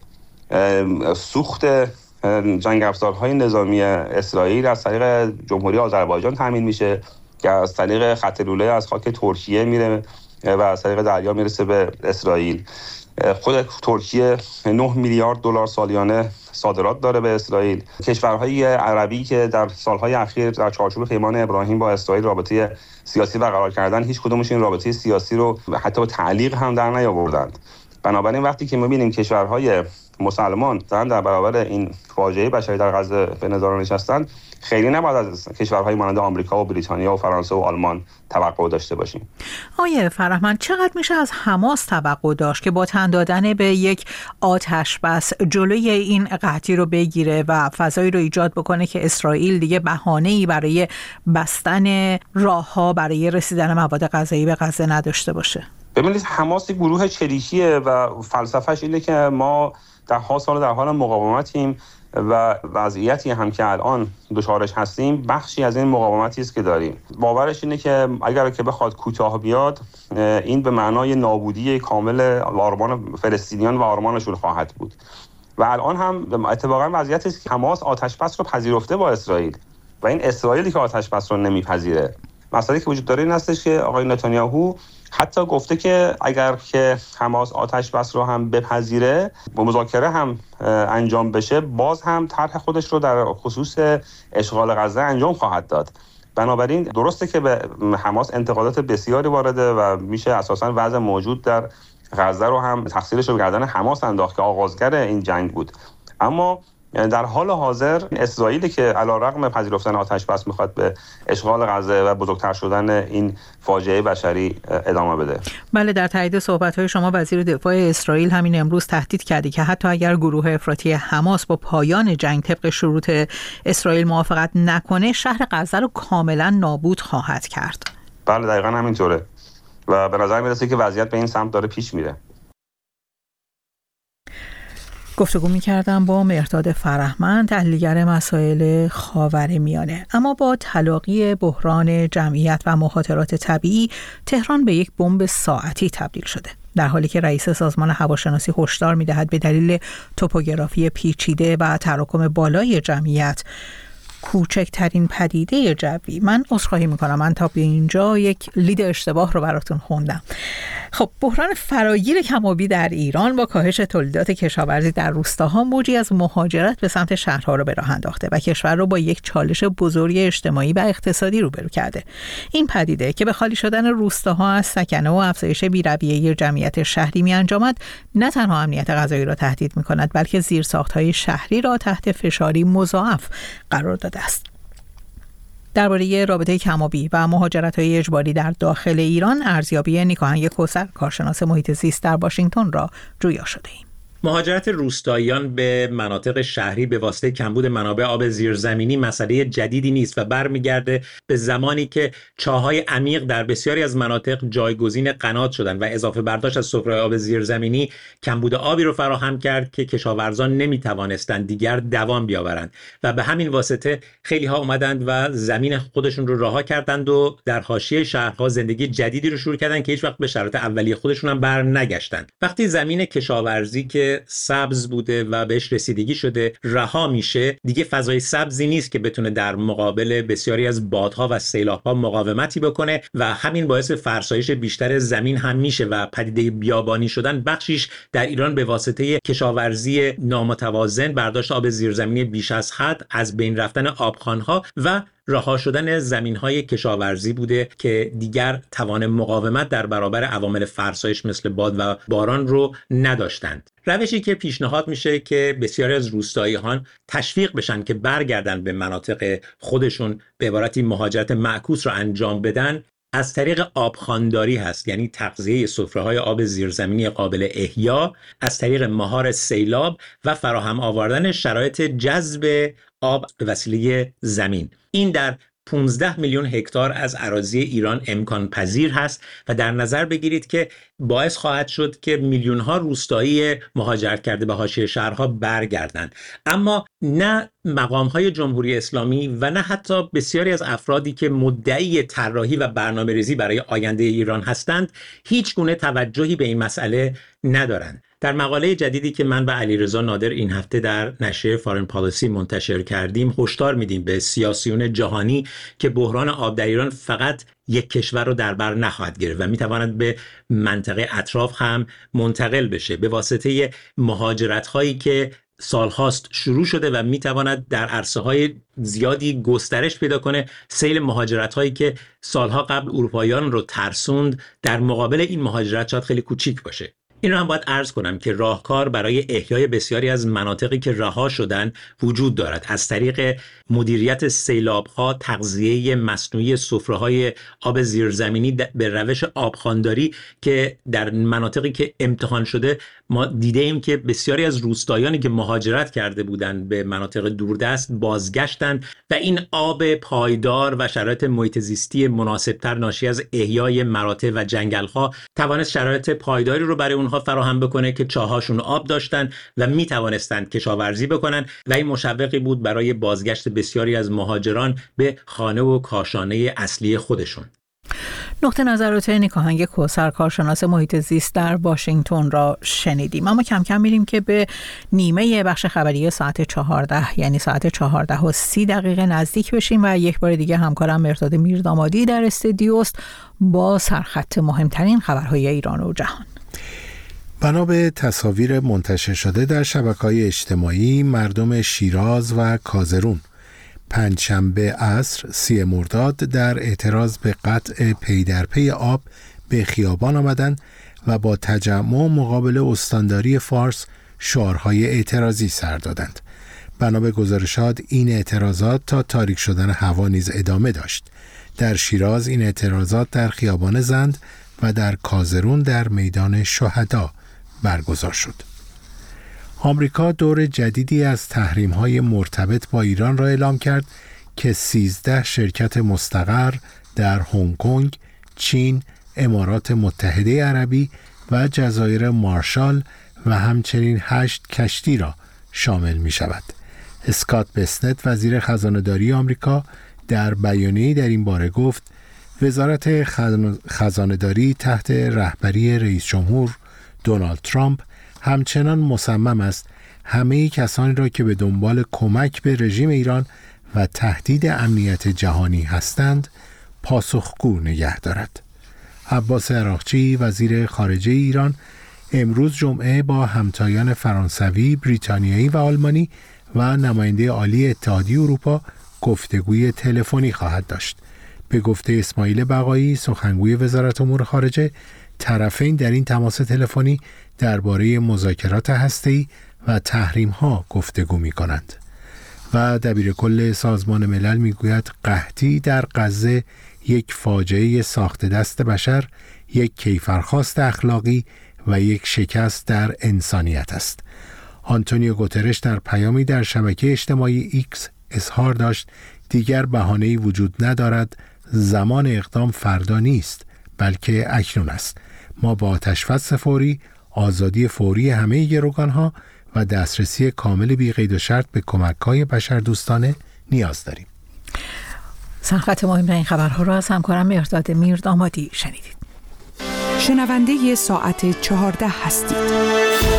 سوخت جنگ افزارهای نظامی اسرائیل از طریق جمهوری آذربایجان تامین میشه که از طریق خط لوله از خاک ترکیه میره و از طریق دریا میرسه به اسرائیل. خود ترکیه نه میلیارد دلار سالیانه صادرات داره به اسرائیل. کشورهای عربی که در سالهای اخیر در چارچوب پیمان ابراهیم با اسرائیل رابطه سیاسی برقرار کردن، هیچ کدومش این رابطه سیاسی رو حتی با تعلیق هم در نیاوردند. بنابراین وقتی که می‌بینیم کشورهای مسلمان دارن در برابر این فاجعه بشری در غزه به نظاره نشستن، خیلی نباید از کشورهای مانند آمریکا و بریتانیا و فرانسه و آلمان توقع داشته باشیم. آیه فرهمند، چقدر میشه از حماس توقع داشت که با تن دادن به یک آتش بس جلوی این قحطی رو بگیره و فضایی رو ایجاد بکنه که اسرائیل دیگه بهانه‌ای برای بستن راه‌ها برای رسیدن مواد غذایی به غزه نداشته باشه؟ ببینید، حماس یک گروه چریکیه و فلسفهش اینه که ما ده ها سال در حال مقاومتیم و وضعیتی هم که الان دچارش هستیم بخشی از این مقاومتی است که داریم. باورش اینه که اگر که بخواد کوتاه بیاد، این به معنای نابودی کامل آرمان فلسطینیان و آرمانشون خواهد بود. و الان هم اتفاقا وضعیتی است که حماس آتش‌بس رو پذیرفته با اسرائیل و این اسرائیلی که آتش‌بس رو نمیپذیره. مسئله که وجود داره این هستش که آقای نتانیاهو حتی گفته که اگر که حماس آتش بس رو هم بپذیره، با مذاکره هم انجام بشه، باز هم طرح خودش رو در خصوص اشغال غزه انجام خواهد داد. بنابراین درسته که به حماس انتقادات بسیاری وارده و میشه اساساً وضع موجود در غزه رو هم تقصیرش رو به گردن حماس انداخت که آغازگر این جنگ بود. اما در حال حاضر اسرائیلی که علیرغم پذیرفتن آتش بس میخواد به اشغال غزه و بزرگتر شدن این فاجعه بشری ادامه بده. بله، در تایید صحبت‌های شما وزیر دفاع اسرائیل همین امروز تهدید کرده که حتی اگر گروه افراطی حماس با پایان جنگ طبق شروط اسرائیل موافقت نکنه، شهر غزه رو کاملا نابود خواهد کرد. بله، دقیقاً همینطوره و به نظر میرسه که وضعیت به این سمت داره پیش میره. گفتگو می‌کردم با مهرداد فرهمند، تحلیلگر مسائل خاورمیانه. اما با تلاقی بحران جمعیت و مخاطرات طبیعی، تهران به یک بمب ساعتی تبدیل شده، در حالی که رئیس سازمان هواشناسی هشدار می‌دهد به دلیل توپوگرافی پیچیده و تراکم بالای جمعیت کوچکترین پدیده جوی. من عذرخواهی میکنم، من تا به اینجا یک لید اشتباه رو براتون خوندم. خب، بحران فراگیر کم‌آبی در ایران با کاهش تولیدات کشاورزی در روستاها موجی از مهاجرت به سمت شهرها رو به راه انداخته و کشور رو با یک چالش بزرگ اجتماعی و اقتصادی روبرو کرده. این پدیده که به خالی شدن روستاها از سکنه و افزایش بی‌رویه جمعیت شهری می‌انجامد، نه تنها امنیت غذایی را تهدید می‌کند، بلکه زیرساخت‌های شهری را تحت فشاری مضاعف قرار داده است. درباره رابطه کم‌آبی و مهاجرت‌های اجباری در داخل ایران، ارزیابی نیکاهنگ کوثر، کارشناس محیط زیست در واشنگتن را جویا شده‌ایم. مهاجرت روستاییان به مناطق شهری به واسطه کمبود منابع آب زیرزمینی مسئله جدیدی نیست و برمیگرده به زمانی که چاه‌های عمیق در بسیاری از مناطق جایگزین قنات شدند و اضافه برداشت از سفره آب زیرزمینی کمبود آبی رو فراهم کرد که کشاورزان نمی‌توانستند دیگر دوام بیاورند و به همین واسطه خیلی ها اومدند و زمین خودشون رو رها کردند و در حاشیه شهرها زندگی جدیدی رو شروع کردند که هیچ وقت به شرایط اولیه خودشون هم برنگشتند. وقتی زمین کشاورزی که سبز بوده و بهش رسیدگی شده رها میشه، دیگه فضای سبزی نیست که بتونه در مقابل بسیاری از بادها و سیلاب‌ها مقاومتی بکنه و همین باعث فرسایش بیشتر زمین هم میشه و پدیده بیابانی شدن بخشیش در ایران به واسطه کشاورزی نامتوازن، برداشت آب زیرزمینی بیش از حد، از بین رفتن آبخوان‌ها و رها شدن زمین‌های کشاورزی بوده که دیگر توان مقاومت در برابر عوامل فرسایش مثل باد و باران رو نداشتند. روشی که پیشنهاد میشه که بسیاری از روستاییان تشویق بشن که برگردن به مناطق خودشون، به عبارتی مهاجرت معکوس رو انجام بدن، از طریق آبخوانداری هست، یعنی تغذیه سفره‌های آب زیرزمینی قابل احیا از طریق مهار سیلاب و فراهم آوردن شرایط جذب آب به وسیله زمین. این در پانزده میلیون هکتار از اراضی ایران امکان پذیر هست و در نظر بگیرید که باعث خواهد شد که میلیون ها روستایی مهاجرت کرده به حاشیه شهرها برگردند. اما نه مقام های جمهوری اسلامی و نه حتی بسیاری از افرادی که مدعی طراحی و برنامه‌ریزی برای آینده ایران هستند هیچ گونه توجهی به این مسئله ندارند. در مقاله جدیدی که من و علیرضا نادر این هفته در نشریه فارن پالیسی منتشر کردیم، هشدار میدیم به سیاسیون جهانی که بحران آب در ایران فقط یک کشور رو در بر نخواهد گرفت و میتواند به منطقه اطراف هم منتقل بشه به واسطه مهاجرت هایی که سالهاست شروع شده و میتواند در عرصه های زیادی گسترش پیدا کنه. سیل مهاجرت هایی که سالها قبل اروپاییان رو ترسوند در مقابل این مهاجرت شاید خیلی کوچیک باشه. این رو هم باید عرض کنم که راهکار برای احیای بسیاری از مناطقی که رها شدن وجود دارد، از طریق مدیریت سیلاب‌ها، تغذیه مصنوعی سفره‌های آب زیرزمینی به روش آبخوانداری که در مناطقی که امتحان شده ما دیده ایم که بسیاری از روستایانی که مهاجرت کرده بودند به مناطق دوردست بازگشتند و این آب پایدار و شرایط محیط زیستی مناسبتر ناشی از احیای مراتع و جنگل‌ها توانست شرایط پایداری رو برای اونها فراهم بکنه که چاهاشون آب داشتن و می توانستند کشاورزی بکنن و این مشوقی بود برای بازگشت بسیاری از مهاجران به خانه و کاشانه اصلی خودشون. نقطه نظرات نیکاهنگ کوثر، کارشناس محیط زیست در واشنگتن را شنیدیم. اما کم کم میریم که به نیمه بخش خبری ساعت چهارده، یعنی ساعت چهارده و سی دقیقه نزدیک بشیم و یک بار دیگه همکارم مرداد میردامادی در استودیوست با سرخط مهمترین خبرهای ایران و جهان. بنا به تصاویر منتشر شده در شبکه‌های اجتماعی، مردم شیراز و کازرون پنجشنبه عصر سی مرداد در اعتراض به قطع پی در پی آب به خیابان آمدند و با تجمع مقابل استانداری فارس شعارهای اعتراضی سر دادند. بنا به گزارشات این اعتراضات تا تاریک شدن هوا نیز ادامه داشت. در شیراز این اعتراضات در خیابان زند و در کازرون در میدان شهدا برگزار شد. آمریکا دور جدیدی از تحریم‌های مرتبط با ایران را اعلام کرد که سیزده شرکت مستقر در هنگ کنگ، چین، امارات متحده عربی و جزایر مارشال و همچنین هشت کشتی را شامل می شود. اسکات بسنت، وزیر خزانه‌داری آمریکا، در بیانیه‌ای در این باره گفت وزارت خزانه‌داری تحت رهبری رئیس جمهور دونالد ترامپ همچنان مصمم است همه کسانی را که به دنبال کمک به رژیم ایران و تهدید امنیت جهانی هستند پاسخگو نگه دارد. عباس عراقچی، وزیر خارجه ایران، امروز جمعه با همتایان فرانسوی، بریتانیایی و آلمانی و نماینده عالی اتحادیه اروپا گفتگوی تلفنی خواهد داشت. به گفته اسماعیل بقایی، سخنگوی وزارت امور خارجه، طرفین در این تماس تلفنی درباره مذاکرات هسته‌ای و تحریم‌ها گفتگو می‌کنند. و دبیرکل سازمان ملل میگوید قحطی در غزه یک فاجعه ساخت دست بشر، یک کیفرخواست اخلاقی و یک شکست در انسانیت است. آنتونیو گوترش در پیامی در شبکه اجتماعی ایکس اظهار داشت دیگر بهانه‌ای وجود ندارد، زمان اقدام فردا نیست بلکه اکنون است. ما با آتش‌بس فوری، آزادی فوری همه گروگان‌ها و دسترسی کامل بی قید و شرط به کمک‌های بشردوستانه نیاز داریم. سرخط مهمترین خبرها را از همکارم مرداد میردامادی شنیدید. شنونده ساعت چهارده هستید.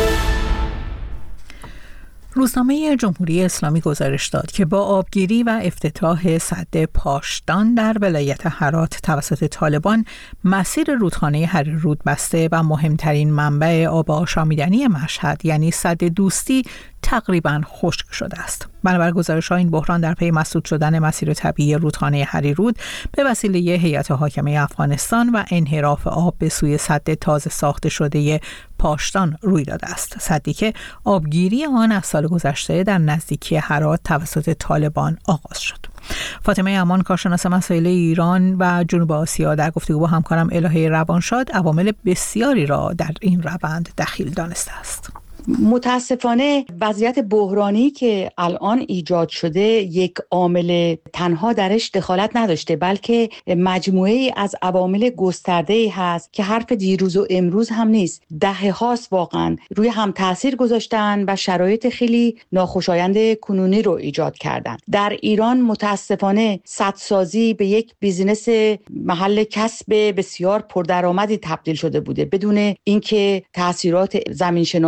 روزنامه جمهوری اسلامی گزارش داد که با آبگیری و افتتاح سد پاشدان در ولایت هرات توسط طالبان مسیر رودخانه هریرود بسته و مهمترین منبع آب آشامیدنی مشهد یعنی سد دوستی تقریباً خشک شده است. بنابر گزارش‌ها این بحران در پی مسدود شدن مسیر طبیعی رودخانه هریرود به وسیله هیئت حاکمه افغانستان و انحراف آب به سوی سد تازه ساخته شده پاشدان روی داده است. سدی که آبگیری آن از سال گذشته در نزدیکی هرات توسط طالبان آغاز شد. فاطمه امان، کارشناس مسائل ایران و جنوب آسیا، در گفتگو با همکارم الهه روانشاد عوامل بسیاری را در این روند دخیل دانسته است. متاسفانه وضعیت بحرانی که الان ایجاد شده یک عامل تنها درش دخالت نداشته، بلکه مجموعه از عوامل گسترده‌ای هست که حرف دیروز و امروز هم نیست. دهه هاست واقعا روی هم تاثیر گذاشتن و شرایط خیلی ناخوشایند کنونی رو ایجاد کردن. در ایران متاسفانه سدسازی به یک بیزینس محل کسب بسیار پردرآمدی تبدیل شده بوده بدون اینکه تاثیرات زمینشناسی،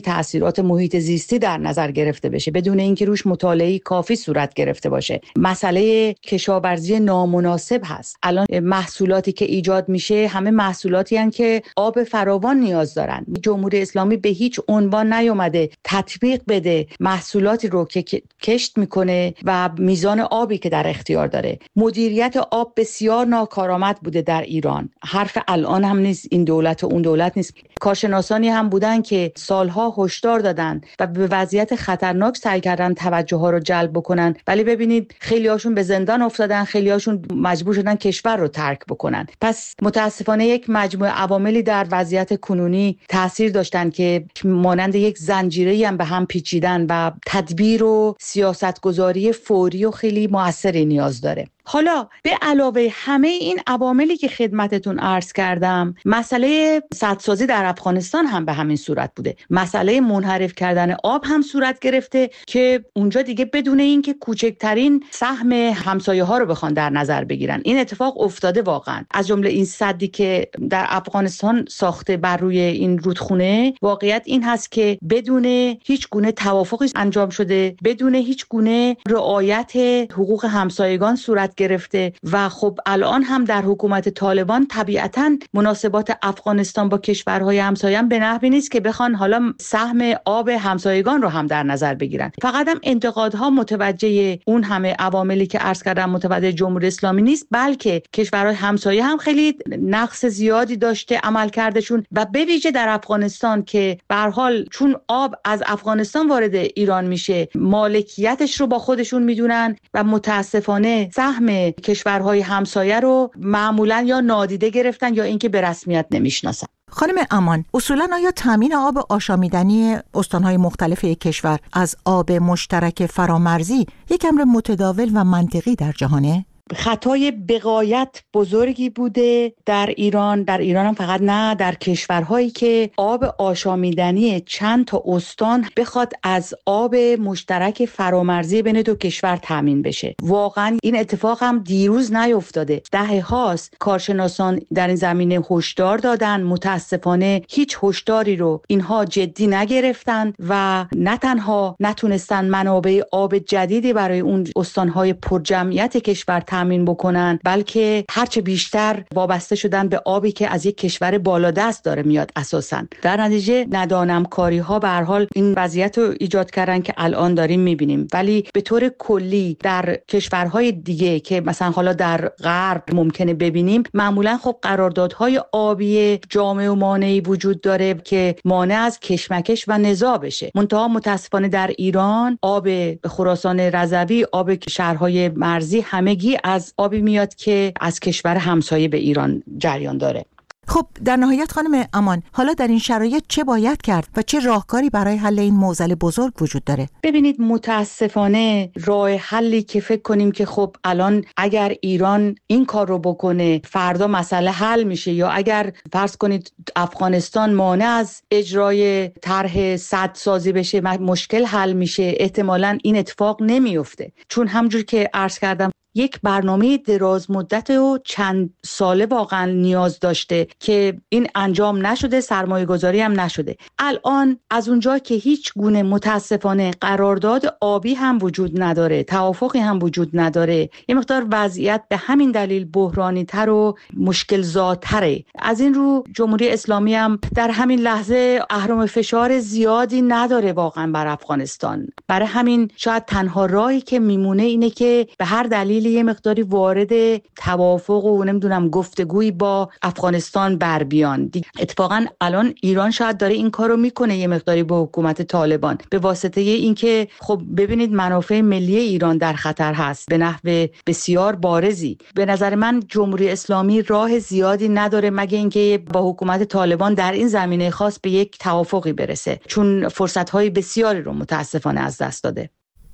تاثیرات محیط زیستی در نظر گرفته بشه، بدون اینکه روش مطالعه کافی صورت گرفته باشه. مسئله کشاورزی نامناسب هست. الان محصولاتی که ایجاد میشه همه محصولاتی هستند که آب فراوان نیاز دارن. جمهوری اسلامی به هیچ عنوان نیامده تطبیق بده محصولاتی رو که کشت میکنه و میزان آبی که در اختیار داره. مدیریت آب بسیار ناکارآمد بوده در ایران. حرف الان هم نیست، این دولت و اون دولت نیست. کارشناسانی هم بودن که سالها هشدار دادن و به وضعیت خطرناک سعی کردن توجه ها رو جلب بکنن، ولی ببینید خیلی هاشون به زندان افتادن، خیلی هاشون مجبور شدن کشور رو ترک بکنن. پس متاسفانه یک مجموعه عواملی در وضعیت کنونی تاثیر داشتن که مانند یک زنجیره‌ای هم به هم پیچیدن و تدبیر و سیاستگذاری فوری و خیلی موثری نیاز داره. حالا به علاوه همه این عواملی که خدمتتون عرض کردم، مسئله سدسازی در افغانستان هم به همین صورت بوده. مسئله منحرف کردن آب هم صورت گرفته که اونجا دیگه بدون اینکه کوچکترین سهم همسایه ها رو بخوان در نظر بگیرن این اتفاق افتاده. واقعا از جمله این سدی که در افغانستان ساخته بر روی این رودخونه، واقعیت این هست که بدون هیچ گونه توافقی انجام شده، بدون هیچ گونه رعایت حقوق همسایگان صورت گرفته و خب الان هم در حکومت طالبان طبیعتاً مناسبات افغانستان با کشورهای همسایه به نحوی نیست که بخوان حالا سهم آب همسایگان رو هم در نظر بگیرن. فقط هم انتقادها متوجه اون همه عواملی که عرض کردم متوجه جمهوری اسلامی نیست، بلکه کشورهای همسایه هم خیلی نقص زیادی داشته عملکردشون و به ویژه در افغانستان که به هر حال چون آب از افغانستان وارد ایران میشه مالکیتش رو با خودشون میدونن و متاسفانه سهم کشورهای همسایه رو معمولا یا نادیده گرفتن یا اینکه به رسمیت نمیشناسن. خانم امان، اصولا آیا تامین آب آشامیدنی استانهای مختلف یک کشور از آب مشترک فرامرزی یک امر متداول و منطقی در جهانه؟ خطای بغایت بزرگی بوده در ایران، در ایران هم فقط نه، در کشورهایی که آب آشامیدنی چند تا استان بخواد از آب مشترک فرامرزی بین دو کشور تامین بشه. واقعا این اتفاق هم دیروز نیفتاده، دهه هاست کارشناسان در این زمینه هشدار دادن، متاسفانه هیچ هشداری رو اینها جدی نگرفتن و نه تنها نتونستن منابع آب جدیدی برای اون استانهای پرجمعیت کشور تامین بکنن، بلکه هرچه بیشتر وابسته شدن به آبی که از یک کشور بالادست داره میاد اساساً. در نتیجه ندانم کاری ها به هر حال این وضعیت رو ایجاد کردن که الان داریم میبینیم. ولی به طور کلی در کشورهای دیگه که مثلا حالا در غرب ممکنه ببینیم، معمولا خب قراردادهای آبی جامع و مانعی وجود داره که مانع از کشمکش و نزاع بشه. منتها متاسفانه در ایران آب خراسان رضوی، آب شهرهای مرزی همگی از آبی میاد که از کشور همسایه به ایران جریان داره. خب در نهایت خانم امان، حالا در این شرایط چه باید کرد و چه راهکاری برای حل این معضل بزرگ وجود داره؟ ببینید متاسفانه راه حلی که فکر کنیم که خب الان اگر ایران این کار رو بکنه فردا مسئله حل میشه، یا اگر فرض کنید افغانستان مانع از اجرای طرح سدسازی بشه مشکل حل میشه، احتمالاً این اتفاق نمیفته. چون همونجور که عرض کردم یک برنامه دراز مدت و چند ساله واقعا نیاز داشته که این انجام نشده، سرمایه گذاری هم نشده. الان از اونجا که هیچ گونه متاسفانه قرارداد آبی هم وجود نداره، توافقی هم وجود نداره، یه مقدار وضعیت به همین دلیل بحرانی تر و مشکل زاتره. از این رو جمهوری اسلامی هم در همین لحظه اهرم فشار زیادی نداره واقعا بر افغانستان. برای همین شاید تنها راهی که میمونه اینه که به هر دلیل یه مقداری وارد توافق و نمیدونم گفتگوی با افغانستان بر بیان. اتفاقا الان ایران شاید داره این کارو میکنه یه مقداری با حکومت طالبان، به واسطه اینکه خب ببینید منافع ملی ایران در خطر هست به نحو بسیار بارزی. به نظر من جمهوری اسلامی راه زیادی نداره مگه اینکه با حکومت طالبان در این زمینه خاص به یک توافقی برسه، چون فرصت‌های بسیاری رو متاسفانه از دست داده.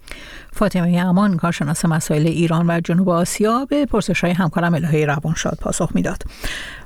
فاطمه امان، کارشناس مسائل ایران و جنوب آسیا، به پرسش‌های همکارم الهه روانشاد پاسخ میداد.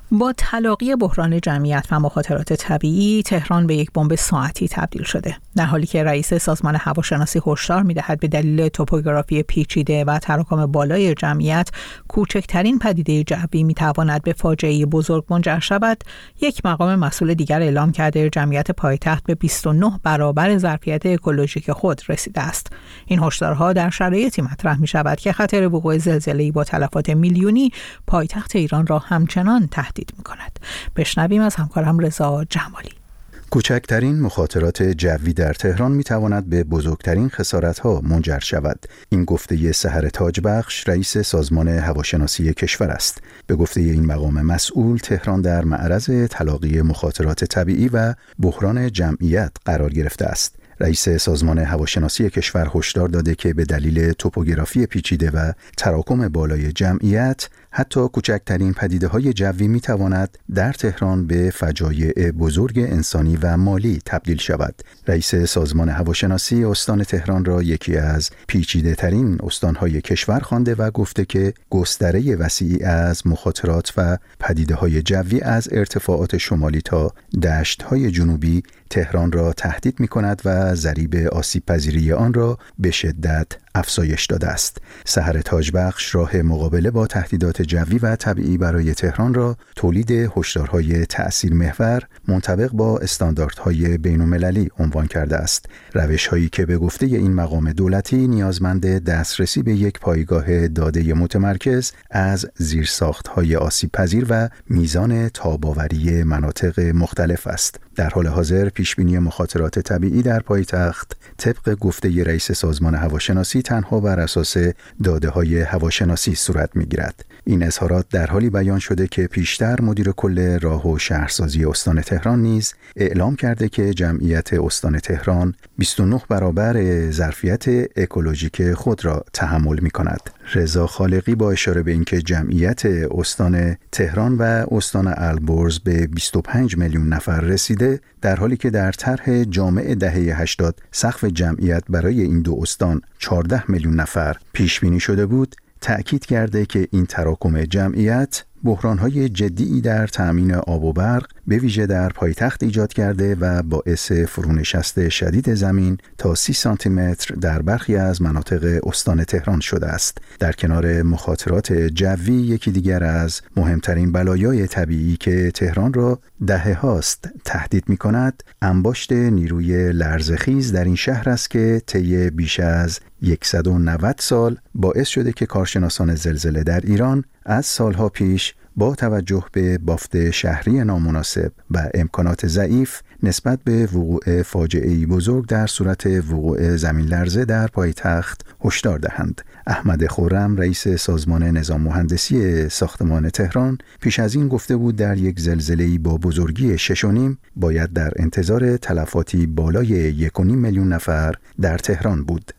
با تلاقی بحران جمعیت و مخاطرات طبیعی، تهران به یک بمب ساعتی تبدیل شده. در حالی که رئیس سازمان هواشناسی هشدار می‌دهد به دلیل توپوگرافی پیچیده و تراکم بالای جمعیت، کوچکترین پدیده جوی می‌تواند به فاجعه بزرگ منجر شود، یک مقام مسئول دیگر اعلام کرده جمعیت پایتخت به بیست و نه برابر ظرفیت اکولوژیک خود رسیده است. این هشدارها در شرایطی مطرح می‌شود که خطر وقوع زلزله‌ای با تلفات میلیونی پایتخت ایران را همچنان تهدید می‌کند. بشنویم از همکارم رضا جمالی. کوچکترین مخاطرات جوی در تهران می‌تواند به بزرگترین خسارت‌ها منجر شود. این گفته سحر تاجبخش، رئیس سازمان هواشناسی کشور است. به گفته این مقام مسئول، تهران در معرض تلاقی مخاطرات طبیعی و بحران جمعیت قرار گرفته است. رئیس سازمان هواشناسی کشور هشدار داده که به دلیل توپوگرافی پیچیده و تراکم بالای جمعیت، حتی کوچکترین پدیده‌های جوی می‌تواند در تهران به فجایع بزرگ انسانی و مالی تبدیل شود. رئیس سازمان هواشناسی استان تهران را یکی از پیچیده‌ترین استان‌های کشور خوانده و گفته که گستره وسیعی از مخاطرات و پدیده‌های جوی از ارتفاعات شمالی تا دشت‌های جنوبی تهران را تهدید می‌کند و ضریب آسیب‌پذیری آن را به شدت افزایش داده است. سحر تاجبخش راه مقابله با تهدیدات جوی و طبیعی برای تهران را تولید هشدارهای تأثیر محور منطبق با استانداردهای بین‌المللی عنوان کرده است. روش‌هایی که به گفته این مقام دولتی نیازمند دسترسی به یک پایگاه داده متمرکز از زیرساخت‌های آسیب‌پذیر و میزان تاب‌آوری مناطق مختلف است. در حال حاضر پیشبینی مخاطرات طبیعی در پایتخت طبق گفته رئیس سازمان هواشناسی تنها بر اساس داده‌های هواشناسی صورت می‌گیرد. این اظهارات در حالی بیان شده که پیشتر مدیر کل راه و شهرسازی استان تهران نیز اعلام کرده که جمعیت استان تهران بیست و نه برابر ظرفیت اکولوژیک خود را تحمل می‌کند. رضا خالقی با اشاره به اینکه جمعیت استان تهران و استان البرز به بیست و پنج میلیون نفر رسیده، در حالی که در طرح جامع دهه هشتاد سقف جمعیت برای این دو استان چهارده میلیون نفر پیش بینی شده بود، تأکید کرده که این تراکم جمعیت بحران‌های جدی در تأمین آب و برق به ویژه در پایتخت ایجاد کرده و باعث فرونشست شدید زمین تا سی سانتی متر در برخی از مناطق استان تهران شده است. در کنار مخاطرات جوی، یکی دیگر از مهمترین بلایای طبیعی که تهران را دهه هاست تهدید می کند، انباشت نیروی لرزخیز در این شهر است که طی بیش از صد و نود سال باعث شده که کارشناسان زلزله در ایران از سالها پیش با توجه به بافت شهری نامناسب و امکانات ضعیف نسبت به وقوع فاجعه‌ای بزرگ در صورت وقوع زمین لرزه در پایتخت هشدار دهند. احمد خرم، رئیس سازمان نظام مهندسی ساختمان تهران، پیش از این گفته بود در یک زلزله‌ای با بزرگی شش و نیم باید در انتظار تلفاتی بالای یک و نیم میلیون نفر در تهران بود.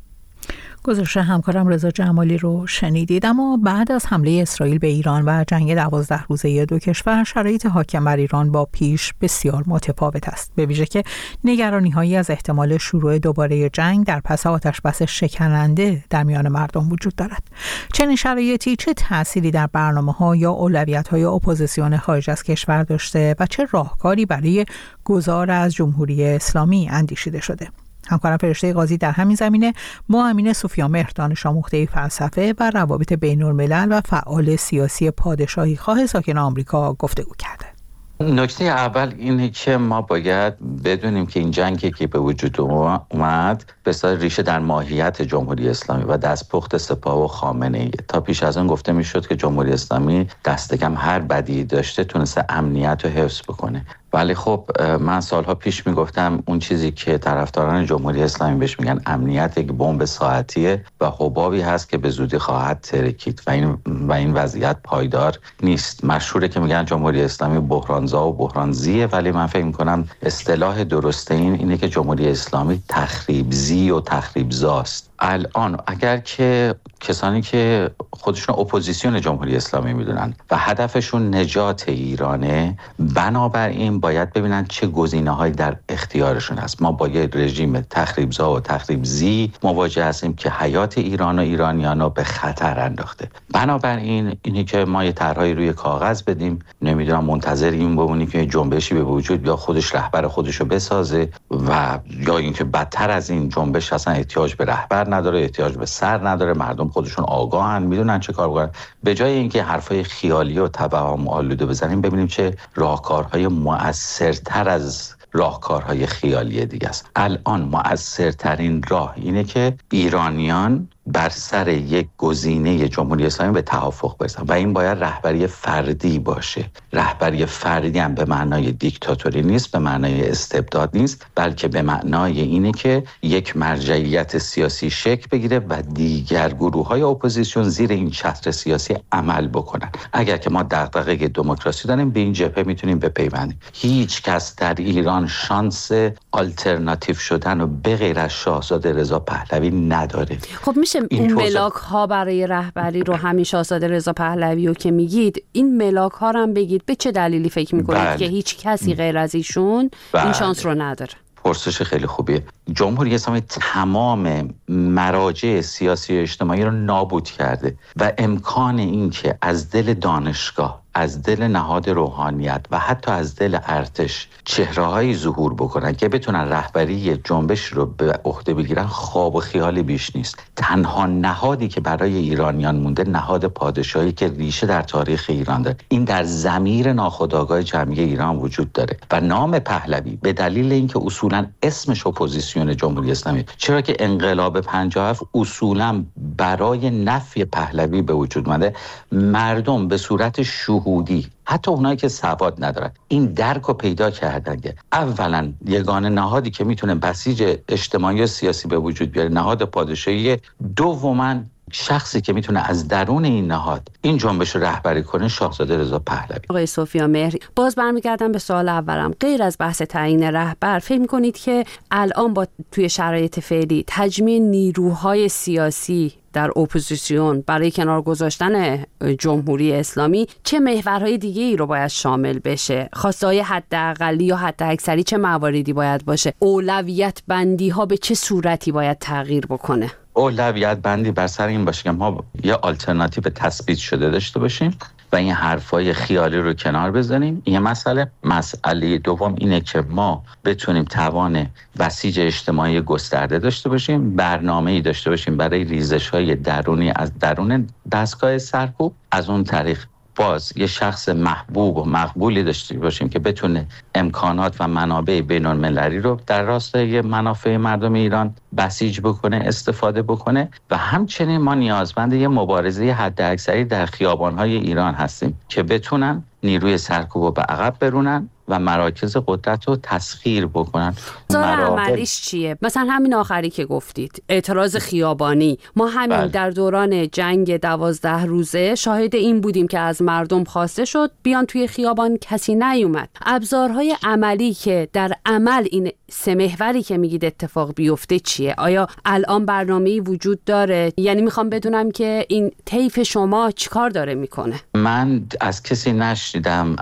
گزارش همکارم رضا جمالی رو شنیدید. اما بعد از حمله اسرائیل به ایران و جنگ دوازده روزه دو کشور، شرایط حاکم بر ایران با پیش بسیار متفاوت است، به ویژه که نگرانی‌هایی از احتمال شروع دوباره جنگ در پس آتش‌بس شکننده در میان مردم وجود دارد. چنین شرایطی چه تأثیری در برنامه‌ها یا اولویت‌های اپوزیسیون خارج از کشور داشته و چه راهکاری برای گذار از جمهوری اسلامی اندیشیده شده؟ همکارم فرشته قاضی در همین زمینه با امین سوفیامهر، دانش آموخته فلسفه و روابط بین‌الملل و فعال سیاسی پادشاهی خواه ساکن آمریکا گفتگو کرده. نکته اول اینه که ما باید بدونیم که این جنگی که به وجود اومد به اصطلاح ریشه در ماهیت جمهوری اسلامی و دستپخت سپاه و خامنه‌ای. تا پیش از اون گفته میشد که جمهوری اسلامی دست کم هر بدی داشته تونسته امنیت رو حفظ بکنه، ولی خب من سالها پیش میگفتم اون چیزی که طرفداران جمهوری اسلامی بهش میگن امنیت یک بمب ساعتیه و حبابی هست که به زودی خواهد ترکید و این و این وضعیت پایدار نیست. مشهوره که میگن جمهوری اسلامی بحرانزا و بحرانزیه، ولی من فکر میکنم اصطلاح درسته این اینه که جمهوری اسلامی تخریبزی و تخریبزاست. الان اگر که کسانی که خودشون اپوزیسیون جمهوری اسلامی میدونن و هدفشون نجات ایرانه، بنابراین باید ببینن چه گزینه‌هایی در اختیارشون هست. ما با یه رژیم تخریبزا و تخریبزی مواجه هستیم که حیات ایران و ایرانیان رو به خطر انداخته. بنابراین اینی که ما یه طرحی روی کاغذ بدیم، نمیدونم منتظریم بمونیم که جنبشی به وجود یا خودش رهبر خودش رو بسازه و یا اینکه بدتر از این جنبش اصلا احتیاج به رهبر نداره، احتیاج به سر نداره، مردم خودشون آگاهن، میدونن چه کار بکنن. به جای اینکه حرفای خیالی و توهم آلوده بزنیم، ببینیم چه راهکارهای مؤثرتر از راهکارهای خیالی دیگه است. الان مؤثرترین راه اینه که ایرانیان بر سر یک گزینه جمهوری اسلامی به توافق برسن و این باید رهبری فردی باشه. رهبری فردی هم به معنای دیکتاتوری نیست، به معنای استبداد نیست، بلکه به معنای اینه که یک مرجعیت سیاسی شکل بگیره و دیگر گروه‌های اپوزیسیون زیر این چتر سیاسی عمل بکنن. اگر که ما دغدغه دموکراسی داریم، به این جبهه میتونیم بپیوندیم. هیچ کس در ایران شانس آلترناتیو شدن و به غیر از شاهزاده رضا پهلوی نداره. خب میشه اون ملاک ها برای رهبری رو همین شاهزاده رضا پهلوی رو که میگید، این ملاک ها رو هم بگید به چه دلیلی فکر میکنید بله. که هیچ کسی غیر از ایشون بله. این شانس رو نداره؟ پرسش خیلی خوبیه. جمهوری اسلامی تمام مراجع سیاسی و اجتماعی رو نابود کرده و امکان این که از دل دانشگاه، از دل نهاد روحانیت و حتی از دل ارتش چهره‌هایی ظهور بکنن که بتونن رهبری جنبش رو به عهده بگیرن، خواب و خیال بیش نیست. تنها نهادی که برای ایرانیان مونده نهاد پادشاهی که ریشه در تاریخ ایران داره. این در ضمیر ناخودآگاه جمعی ایران وجود داره و نام پهلوی به دلیل اینکه اصولاً اسمش اپوزیسیون جمهوری اسلامی، چرا که انقلاب پنجاه و هفت اصولاً برای نفی پهلوی به وجود اومده، مردم به صورت شهودی، حتی اونایی که سواد ندارن، این درک رو پیدا کردن که اولا یگانه نهادی که میتونه بسیج اجتماعی و سیاسی به وجود بیاره نهاد پادشاهی، دوما شخصی که میتونه از درون این نهاد این جنبش رو رهبری کنه شاهزاده رضا پهلوی. آقای سفیا مهری، باز برمیگردم به سوال اولم. غیر از بحث تعیین رهبر، فکر میکنید که الان با توی شرایط فعلی تجمیع نیروهای سیاسی در اپوزیسیون برای کنار گذاشتن جمهوری اسلامی چه محورهای دیگه ای رو باید شامل بشه؟ خواستهای حداقلی یا حد اکثری چه مواردی باید باشه؟ اولویت بندی ها به چه صورتی باید تغییر بکنه؟ اولویت بندی بر سر این باشه که ما یه آلترناتیو تثبیت شده داشته باشیم و این حرفای خیالی رو کنار بزنیم. این مسئله. مسئله دوم اینه که ما بتونیم توان بسیج اجتماعی گسترده داشته باشیم، برنامه‌ای داشته باشیم برای ریزش‌های درونی از درون دستگاه سرکوب، از اون طریق باز یه شخص محبوب و مقبولی داشته باشیم که بتونه امکانات و منابع بین‌المللی رو در راستای منافع مردم ایران بسیج بکنه، استفاده بکنه و همچنین ما نیازمند یه مبارزه حداکثری در خیابان‌های ایران هستیم که بتونن نیروی سرکوب رو به عقب برونن و مراکز قدرت رو تسخیر بکنن. ابزار عملیش چیه؟ مثلا همین آخری که گفتید، اعتراض خیابانی. ما همین بله. در دوران جنگ دوازده روزه شاهد این بودیم که از مردم خواسته شد بیان توی خیابان، کسی نیومد. ابزارهای عملی که در عمل این سه محوری که میگید اتفاق بیفته چیه؟ آیا الان برنامه‌ای وجود داره؟ یعنی میخوام بدونم که این طیف شما چیکار داره میکنه؟ من از کسی نشنیدم،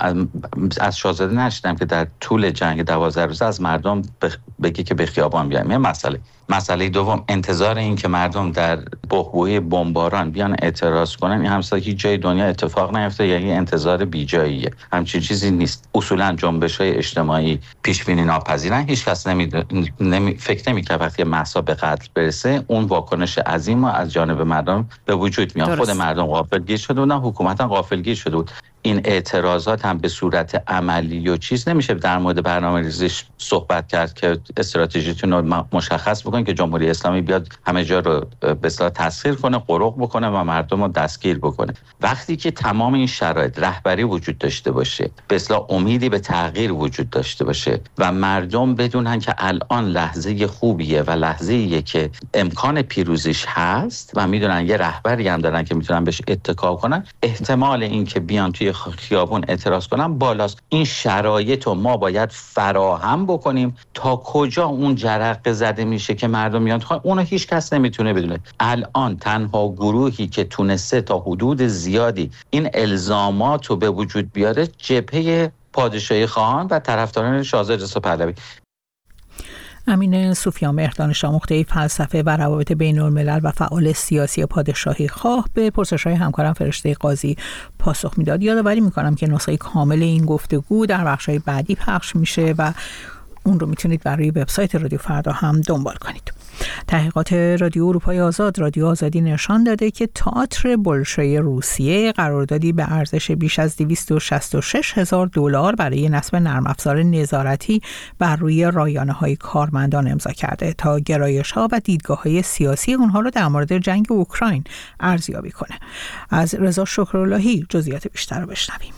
از شاهزاده نشنیدم که در طول جنگ دوازده روزه از مردم بگی که به خیابان بیایم. یه مسئله. مسئله دوم، انتظار این که مردم در بحبوحه بمباران بیان اعتراض کنن، این همسا هیچ جای دنیا اتفاق نیفته، یعنی انتظار بیجاییه. همچین چیزی نیست. اصولا جنبش‌های اجتماعی پیش بینی ناپذیرن. هیچ کس نمی... نمی... فکر نمی‌کنه وقتی مهسا به قتل برسه اون واکنش عظیم از جانب مردم به وجود میاد. خود مردم غافلگیر شده بودن، حکومت هم غافلگیر شده بود. این اعتراضات هم به صورت عملی و چیز نمیشه در مورد برنامه‌ریزیش صحبت کرد که استراتژیتون رو مشخص بکنید که جمهوری اسلامی بیاد همه جا رو به اصطلاح تسخیر کنه، قرق بکنه و مردم رو دستگیر بکنه. وقتی که تمام این شرایط رهبری وجود داشته باشه، به اصطلاح امیدی به تغییر وجود داشته باشه و مردم بدونن که الان لحظه خوبیه و لحظه‌ایه که امکان پیروزیش هست و میدونن یه رهبری هم دارن که میتونن بهش اتکا کنن، احتمال این که بیان توی توی خیابون اعتراض کنن بالاست. این شرایط رو ما باید فراهم بکنیم. تا کجا اون جرقه زده میشه که مردم میان اونو هیچ کس نمیتونه بدونه. الان تنها گروهی که تونسته تا حدود زیادی این الزامات رو به وجود بیاره جبهه پادشاهی خواهان و طرفداران شاهزاده رضا پهلوی. امین سوفیامهر، دانش آموخته فلسفه و روابط بین الملل و فعال سیاسی پادشاهی خواه، به پرسش‌های همکارم فرشته قاضی پاسخ میداد. یادآوری میکنم که نسخه کامل این گفتگو در بخش‌های بعدی پخش میشه و اون رو میتونید برای وبسایت رادیو فردا هم دنبال کنید. تحقیقات رادیو اروپای آزاد، رادیو آزادی نشان داده که تئاتر بولشوی روسیه قراردادی به ارزش بیش از دویست و شصت و شش هزار دلار برای نصب نرم افزار نظارتی بر روی رایانه‌های کارمندان امضا کرده تا گرایش‌ها و دیدگاه‌های سیاسی اونها رو در مورد جنگ اوکراین ارزیابی کنه. از رضا شکراللهی جزئیات بیشتر رو بشنویم.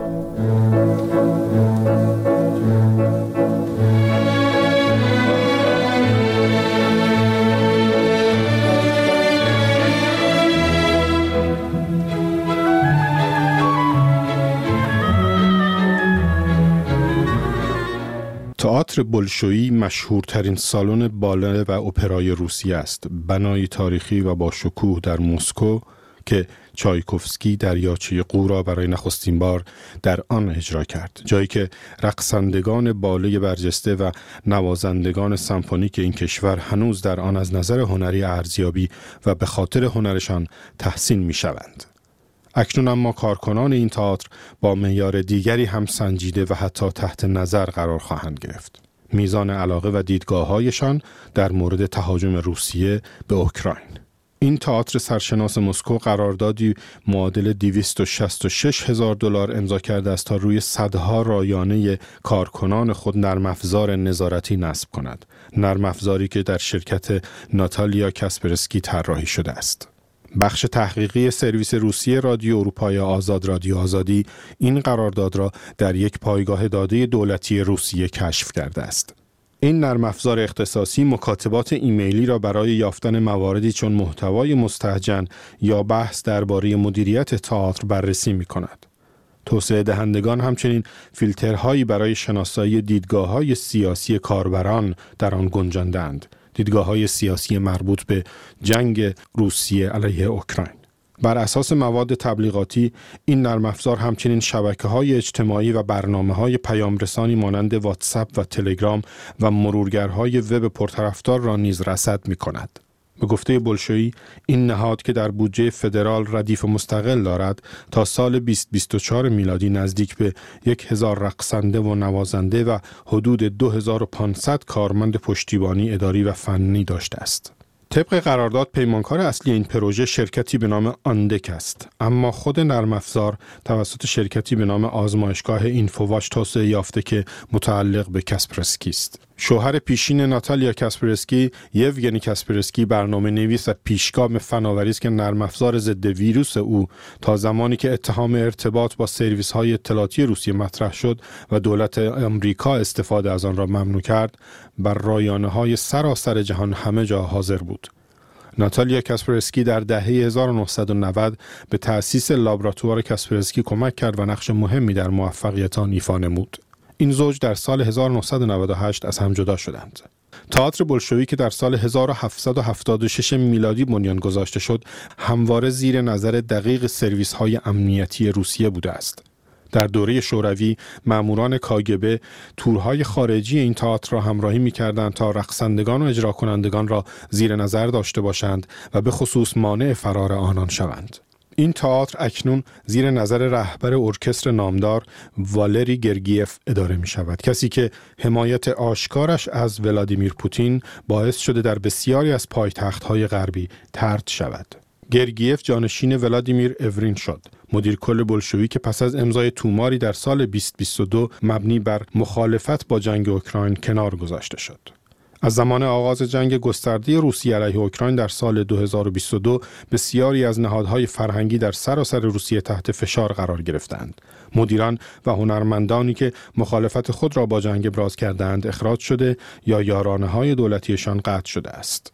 تئاتر بولشویی مشهورترین سالن باله و اپرای روسیه است. بنای تاریخی و با شکوه در مسکو که چایکوفسکی دریاچه قو را برای نخستین بار در آن اجرا کرد. جایی که رقصندگان باله برجسته و نوازندگان سمفونیک این کشور هنوز در آن از نظر هنری ارزیابی و به خاطر هنرشان تحسین می شوند. اکنون اما کارکنان این تئاتر با معیار دیگری هم سنجیده و حتی تحت نظر قرار خواهند گرفت. میزان علاقه و دیدگاه‌هایشان در مورد تهاجم روسیه به اوکراین. این تئاتر سرشناس مسکو قراردادی معادل دویست و شصت و شش هزار دلار امضا کرده است تا روی صدها رایانه کارکنان خود نرم افزار نظارتی نصب کند. نرم افزاری که در شرکت ناتالیا کاسپرسکی طراحی شده است. بخش تحقیقی سرویس روسیه رادیو اروپای آزاد، رادیو آزادی، این قرارداد را در یک پایگاه داده دولتی روسیه کشف کرده است. این نرم افزار اختصاصی مکاتبات ایمیلی را برای یافتن مواردی چون محتوای مستهجن یا بحث درباره مدیریت تئاتر بررسی می کند. توسعه دهندگان همچنین فیلترهایی برای شناسایی دیدگاه‌های سیاسی کاربران در آن گنجانده‌اند. دیدگاه‌های سیاسی مربوط به جنگ روسیه علیه اوکراین. بر اساس مواد تبلیغاتی، این نرم افزار همچنین شبکه‌های اجتماعی و برنامه‌های پیامرسانی مانند واتساپ و تلگرام و مرورگرهای وب پرطرفدار را نیز رصد می‌کند. به گفته بولشویی، این نهاد که در بودجه فدرال ردیف مستقل دارد، تا سال بیست بیست و چهار میلادی نزدیک به یک هزار رقصنده و نوازنده و حدود دو هزار و پانصد کارمند پشتیبانی اداری و فنی داشته است. طبق قرارداد پیمانکار اصلی این پروژه شرکتی به نام آندک است، اما خود نرم افزار توسط شرکتی به نام آزمایشگاه اینفوواچ توسعه یافته که متعلق به کاسپرسکی است. شوهر پیشین ناتالیا کاسپرسکی، یوگنی کاسپرسکی، برنامه نویس و پیشگام فناوری است که نرم افزار ضد ویروس او تا زمانی که اتهام ارتباط با سرویس های اطلاعاتی روسیه مطرح شد و دولت آمریکا استفاده از آن را ممنوع کرد، بر رایانه های سراسر جهان همه جا حاضر بود. ناتالیا کاسپرسکی در دهه هزار و نهصد و نود به تأسیس لابراتوار کاسپرسکی کمک کرد و نقش مهمی در موفقیت آن ایفا نمود. این زوج در سال هزار و نهصد و نود و هشت از هم جدا شدند. تئاتر بولشویی که در سال هزار و هفتصد و هفتاد و شش میلادی بنیان گذاشته شد، همواره زیر نظر دقیق سرویس‌های امنیتی روسیه بوده است. در دوره شوروی ماموران کاگبه تورهای خارجی این تئاتر را همراهی می‌کردند تا رقصندگان و اجرا کنندگان را زیر نظر داشته باشند و به خصوص مانع فرار آنان شوند. این تئاتر اکنون زیر نظر رهبر ارکستر نامدار والری گرگیف اداره می شود، کسی که حمایت آشکارش از ولادیمیر پوتین باعث شده در بسیاری از پایتخت‌های غربی طرد شود. گرگیف جانشین ولادیمیر اورین شد، مدیر کل بولشویی که پس از امضای توماری در سال بیست بیست و دو مبنی بر مخالفت با جنگ اوکراین کنار گذاشته شد. از زمان آغاز جنگ گسترده روسیه علیه اوکراین در سال دو هزار و بیست و دو بسیاری از نهادهای فرهنگی در سراسر روسیه تحت فشار قرار گرفتند. مدیران و هنرمندانی که مخالفت خود را با جنگ ابراز کردند اخراج شده یا یارانه‌های دولتیشان قطع شده است.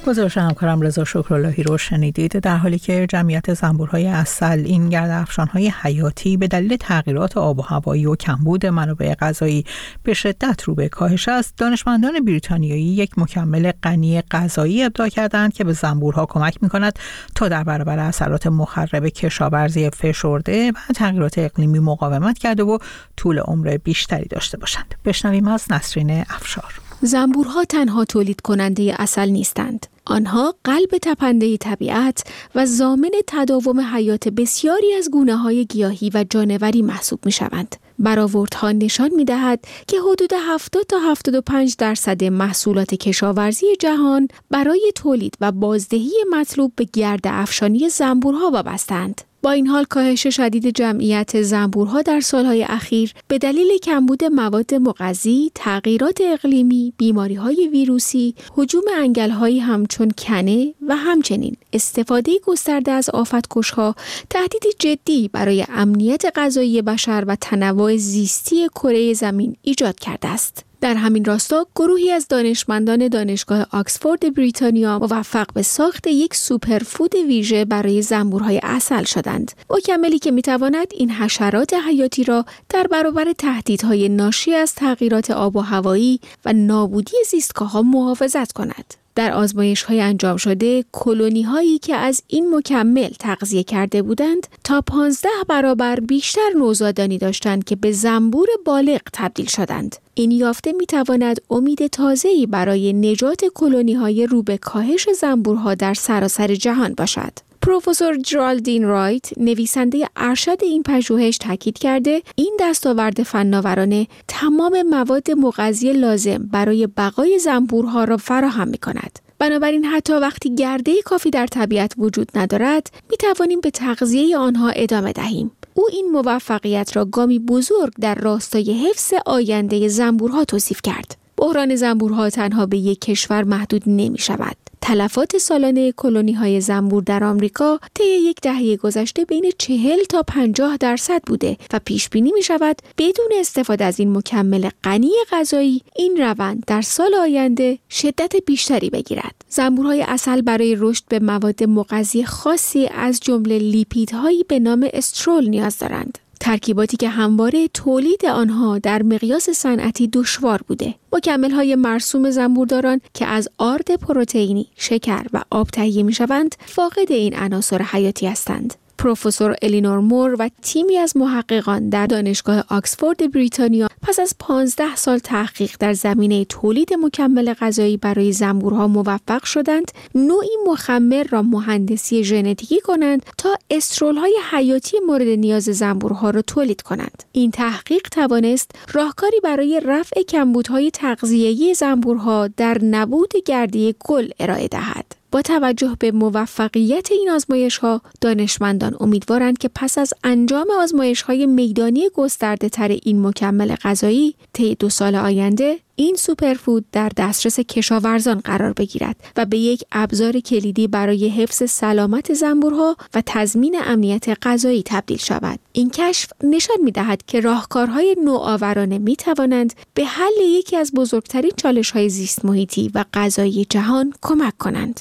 گزارش همکارم رضا شکراللهی رو شنیدید. در حالی که جمعیت زنبورهای عسل، این گرده‌افشان‌های حیاتی، به دلیل تغییرات آب و هوایی و کمبود منابع غذایی به شدت رو به کاهش است، دانشمندان بریتانیایی یک مکمل غنی غذایی ابداع کردند که به زنبورها کمک می‌کند تا در برابر اثرات مخرب کشاورزی فشرده و تغییرات اقلیمی مقاومت کرده و طول عمر بیشتری داشته باشند. بشنویم از نسرین افشار. زنبورها تنها تولید کننده عسل نیستند. آنها قلب تپنده طبیعت و ضامن تداوم حیات بسیاری از گونه‌های گیاهی و جانوری محسوب می‌شوند. برآوردها نشان می‌دهد که حدود هفتاد تا هفتاد و پنج درصد محصولات کشاورزی جهان برای تولید و بازدهی مطلوب به گرده‌افشانی زنبورها وابسته‌اند. با این حال کاهش شدید جمعیت زنبورها در سالهای اخیر به دلیل کمبود مواد مغذی، تغییرات اقلیمی، بیماری‌های ویروسی، هجوم انگل‌هایی همچون کنه و همچنین استفاده گسترده از آفت‌کش‌ها تهدیدی جدی برای امنیت غذایی بشر و تنوع زیستی کره زمین ایجاد کرده است. در همین راستا گروهی از دانشمندان دانشگاه آکسفورد بریتانیا موفق به ساخت یک سوپرفود ویژه برای زنبورهای عسل شدند. مکملی که میتواند این حشرات حیاتی را در برابر تهدیدهای ناشی از تغییرات آب و هوایی و نابودی زیستگاه‌ها محافظت کند. در آزمایش‌های انجام شده، کلونی‌هایی که از این مکمل تغذیه کرده بودند تا پانزده برابر بیشتر نوزادانی داشتند که به زنبور بالغ تبدیل شدند. این یافته می‌تواند امید تازه‌ای برای نجات کلونی‌های رو به کاهش زنبورها در سراسر جهان باشد. پروفسور جرالدین رایت، نویسنده ارشد این پژوهش، تاکید کرده این دستاورد فناورانه تمام مواد مغذی لازم برای بقای زنبورها را فراهم می‌کند. بنابراین حتی وقتی گرده کافی در طبیعت وجود ندارد، می‌توانیم به تغذیه آنها ادامه دهیم. او این موفقیت را گامی بزرگ در راستای حفظ آینده زنبورها توصیف کرد. بحران زنبورها تنها به یک کشور محدود نمی شود. تلفات سالانه کلونی‌های زنبور در آمریکا طی یک دهه گذشته بین چهل تا پنجاه درصد بوده و پیش بینی می شود بدون استفاده از این مکمل غنی غذایی این روند در سال آینده شدت بیشتری بگیرد. زنبورهای عسل برای رشد به مواد مغذی خاصی از جمله لیپیدهایی به نام استرول نیاز دارند. ترکیباتی که همواره تولید آنها در مقیاس صنعتی دشوار بوده. مکمل‌های مرسوم زنبورداران که از آرد پروتئینی، شکر و آب تهیه می‌شوند، فاقد این عناصر حیاتی هستند. پروفسور الینور مور و تیمی از محققان در دانشگاه آکسفورد بریتانیا پس از پانزده سال تحقیق در زمینه تولید مکمل غذایی برای زنبورها موفق شدند نوعی مخمر را مهندسی ژنتیکی کنند تا استرول‌های حیاتی مورد نیاز زنبورها را تولید کنند. این تحقیق توانست راهکاری برای رفع کمبودهای تغذیه‌ای زنبورها در نبود گردی گل ارائه دهد. با توجه به موفقیت این آزمایش‌ها، دانشمندان امیدوارند که پس از انجام آزمایش‌های میدانی گسترده‌تر این مکمل غذایی طی دو سال آینده، این سوپرفود در دسترس کشاورزان قرار بگیرد و به یک ابزار کلیدی برای حفظ سلامت زنبورها و تضمین امنیت غذایی تبدیل شود. این کشف نشان می‌دهد که راهکارهای نوآورانه می‌توانند به حل یکی از بزرگترین چالش‌های زیست محیطی و غذایی جهان کمک کنند.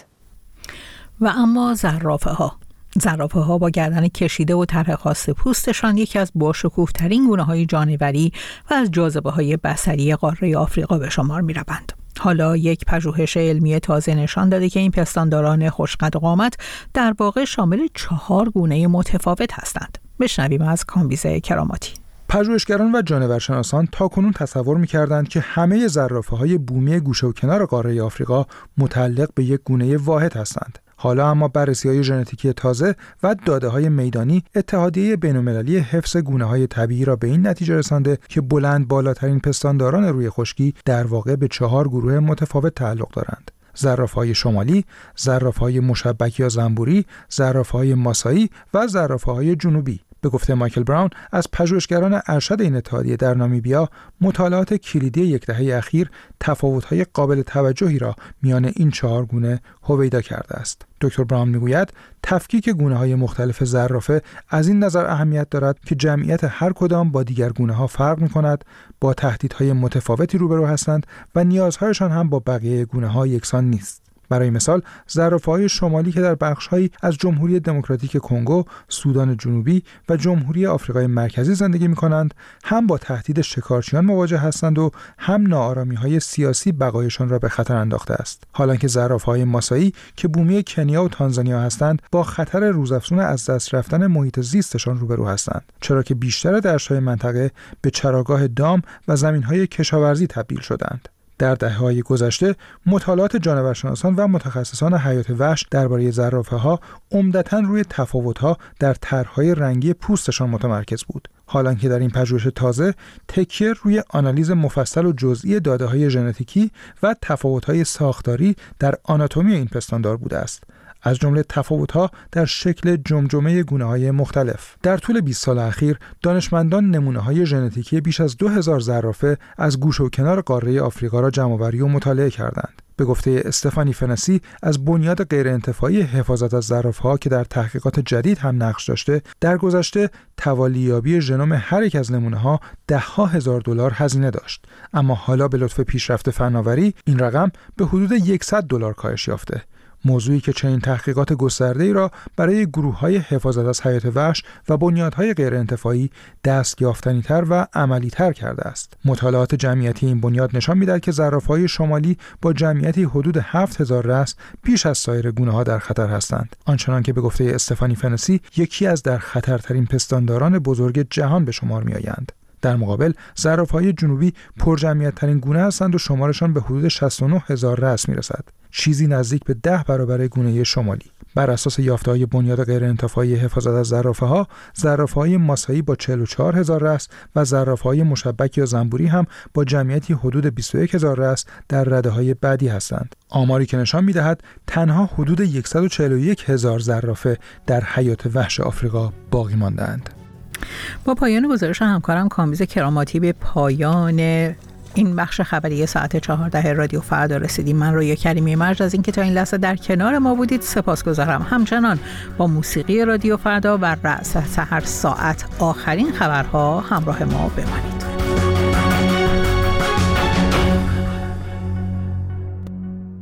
و اما زرافه ها زرافه ها با گردن کشیده و طرح خاص پوستشان یکی از باشکوه‌ترین گونه‌های جانوری و از جاذبه‌های بصری قاره آفریقا به شمار می‌روند. حالا یک پژوهش علمی تازه نشان داده که این پستانداران خوشقد و قامت در واقع شامل چهار گونه متفاوت هستند. بشنویم از کامبیزه کراماتی. پژوهشگران و جانورشناسان تاکنون تصور می‌کردند که همه زرافه‌های بومی گوشه و کنار قاره آفریقا متعلق به یک گونه واحد هستند. حالا اما بررسی‌های ژنتیکی تازه و داده‌های میدانی اتحادیه بین‌المللی حفظ گونه‌های طبیعی را به این نتیجه رسانده که بلند بالاترین پستانداران روی خشکی در واقع به چهار گروه متفاوت تعلق دارند: زرافه‌های شمالی، زرافه‌های مشبک یا زنبوری، زرافه‌های ماسایی و زرافه‌های جنوبی. به گفته مایکل براون از پژوهشگران ارشد این اتحادیه در نامیبیا، مطالعات کلیدی یک دهه اخیر تفاوت‌های قابل توجهی را میان این چهار گونه هویدا کرده است. دکتر براون میگوید تفکیک گونه‌های مختلف زرافه از این نظر اهمیت دارد که جمعیت هر کدام با دیگر گونه‌ها فرق می‌کند، با تهدیدهای متفاوتی روبرو هستند و نیازهایشان هم با بقیه گونه‌ها یکسان نیست. برای مثال زرافه‌های شمالی که در بخش‌هایی از جمهوری دموکراتیک کنگو، سودان جنوبی و جمهوری آفریقای مرکزی زندگی می‌کنند، هم با تهدید شکارچیان مواجه هستند و هم ناآرامی‌های سیاسی بقایشان را به خطر انداخته است. حالانکه زرافه‌های ماسایی که بومی کنیا و تانزانیا هستند، با خطر روزافزون از دست رفتن محیط زیستشان روبرو هستند، چرا که بیشتر دشت‌های منطقه به چراگاه دام و زمین‌های کشاورزی تبدیل شدند. در دهه‌های گذشته مطالعات جانورشناسان و متخصصان حیات وحش درباره زرافه‌ها عمدتاً روی تفاوت‌ها در طرح‌های رنگی پوستشان متمرکز بود، حالانکه در این پژوهش تازه تکیه روی آنالیز مفصل و جزئی داده‌های ژنتیکی و تفاوت‌های ساختاری در آناتومی این پستاندار بوده است، از جمله تفاوت‌ها در شکل جمجمه گونه‌های مختلف. در طول بیست سال اخیر دانشمندان نمونه‌های ژنتیکی بیش از دو هزار زرافه از گوشه و کنار قاره آفریقا را جمع‌آوری و مطالعه کردند. به گفته استفانی فنسی از بنیاد غیرانتفاعی حفاظت از زرافه‌ها که در تحقیقات جدید هم نقش داشته، در گذشته توالیابی ژنوم هر یک از نمونه‌ها ده‌ها هزار دلار هزینه داشت، اما حالا به لطف پیشرفت فناوری این رقم به حدود صد دلار کاهش یافته. موضوعی که چنین تحقیقات گسترده‌ای را برای گروه‌های حفاظت از حیات وحش و بنیادهای غیرانتفاعی دستیافتنی‌تر و عملی‌تر کرده است. مطالعات جمعیتی این بنیاد نشان می‌دهد که زرافه‌های شمالی با جمعیتی حدود هفت هزار رأس بیش از سایر گونه‌ها در خطر هستند، آنچنان که به گفته استفانی فنسی یکی از در خطرترین پستانداران بزرگ جهان به شمار می‌آیند. در مقابل زرافه‌های جنوبی پرجمعیت‌ترین گونه هستند و شمارشان به حدود شصت و نه هزار رأس می‌رسد، چیزی نزدیک به ده برابر گونه شمالی. بر اساس یافته‌های بنیاد غیرانتفاعی حفاظت از زرافه‌ها، زرافه‌های ماسایی با چهل و چهار هزار رأس و زرافه‌های مشبک یا زنبوری هم با جمعیتی حدود بیست و یک هزار رأس در رده‌های بعدی هستند. آماری که نشان می‌دهد تنها حدود صد و چهل و یک هزار زرافه در حیات وحش آفریقا باقی مانده‌اند. با پایان گزارش همکارم کامبیز کراماتی به پایان این بخش خبری ساعت چهارده رادیو فردا رسیدیم. من رویا کریمی مرج از اینکه تا این لحظه در کنار ما بودید سپاسگزارم. همچنان با موسیقی رادیو فردا و رأس سحر ساعت آخرین خبرها همراه ما بمانید.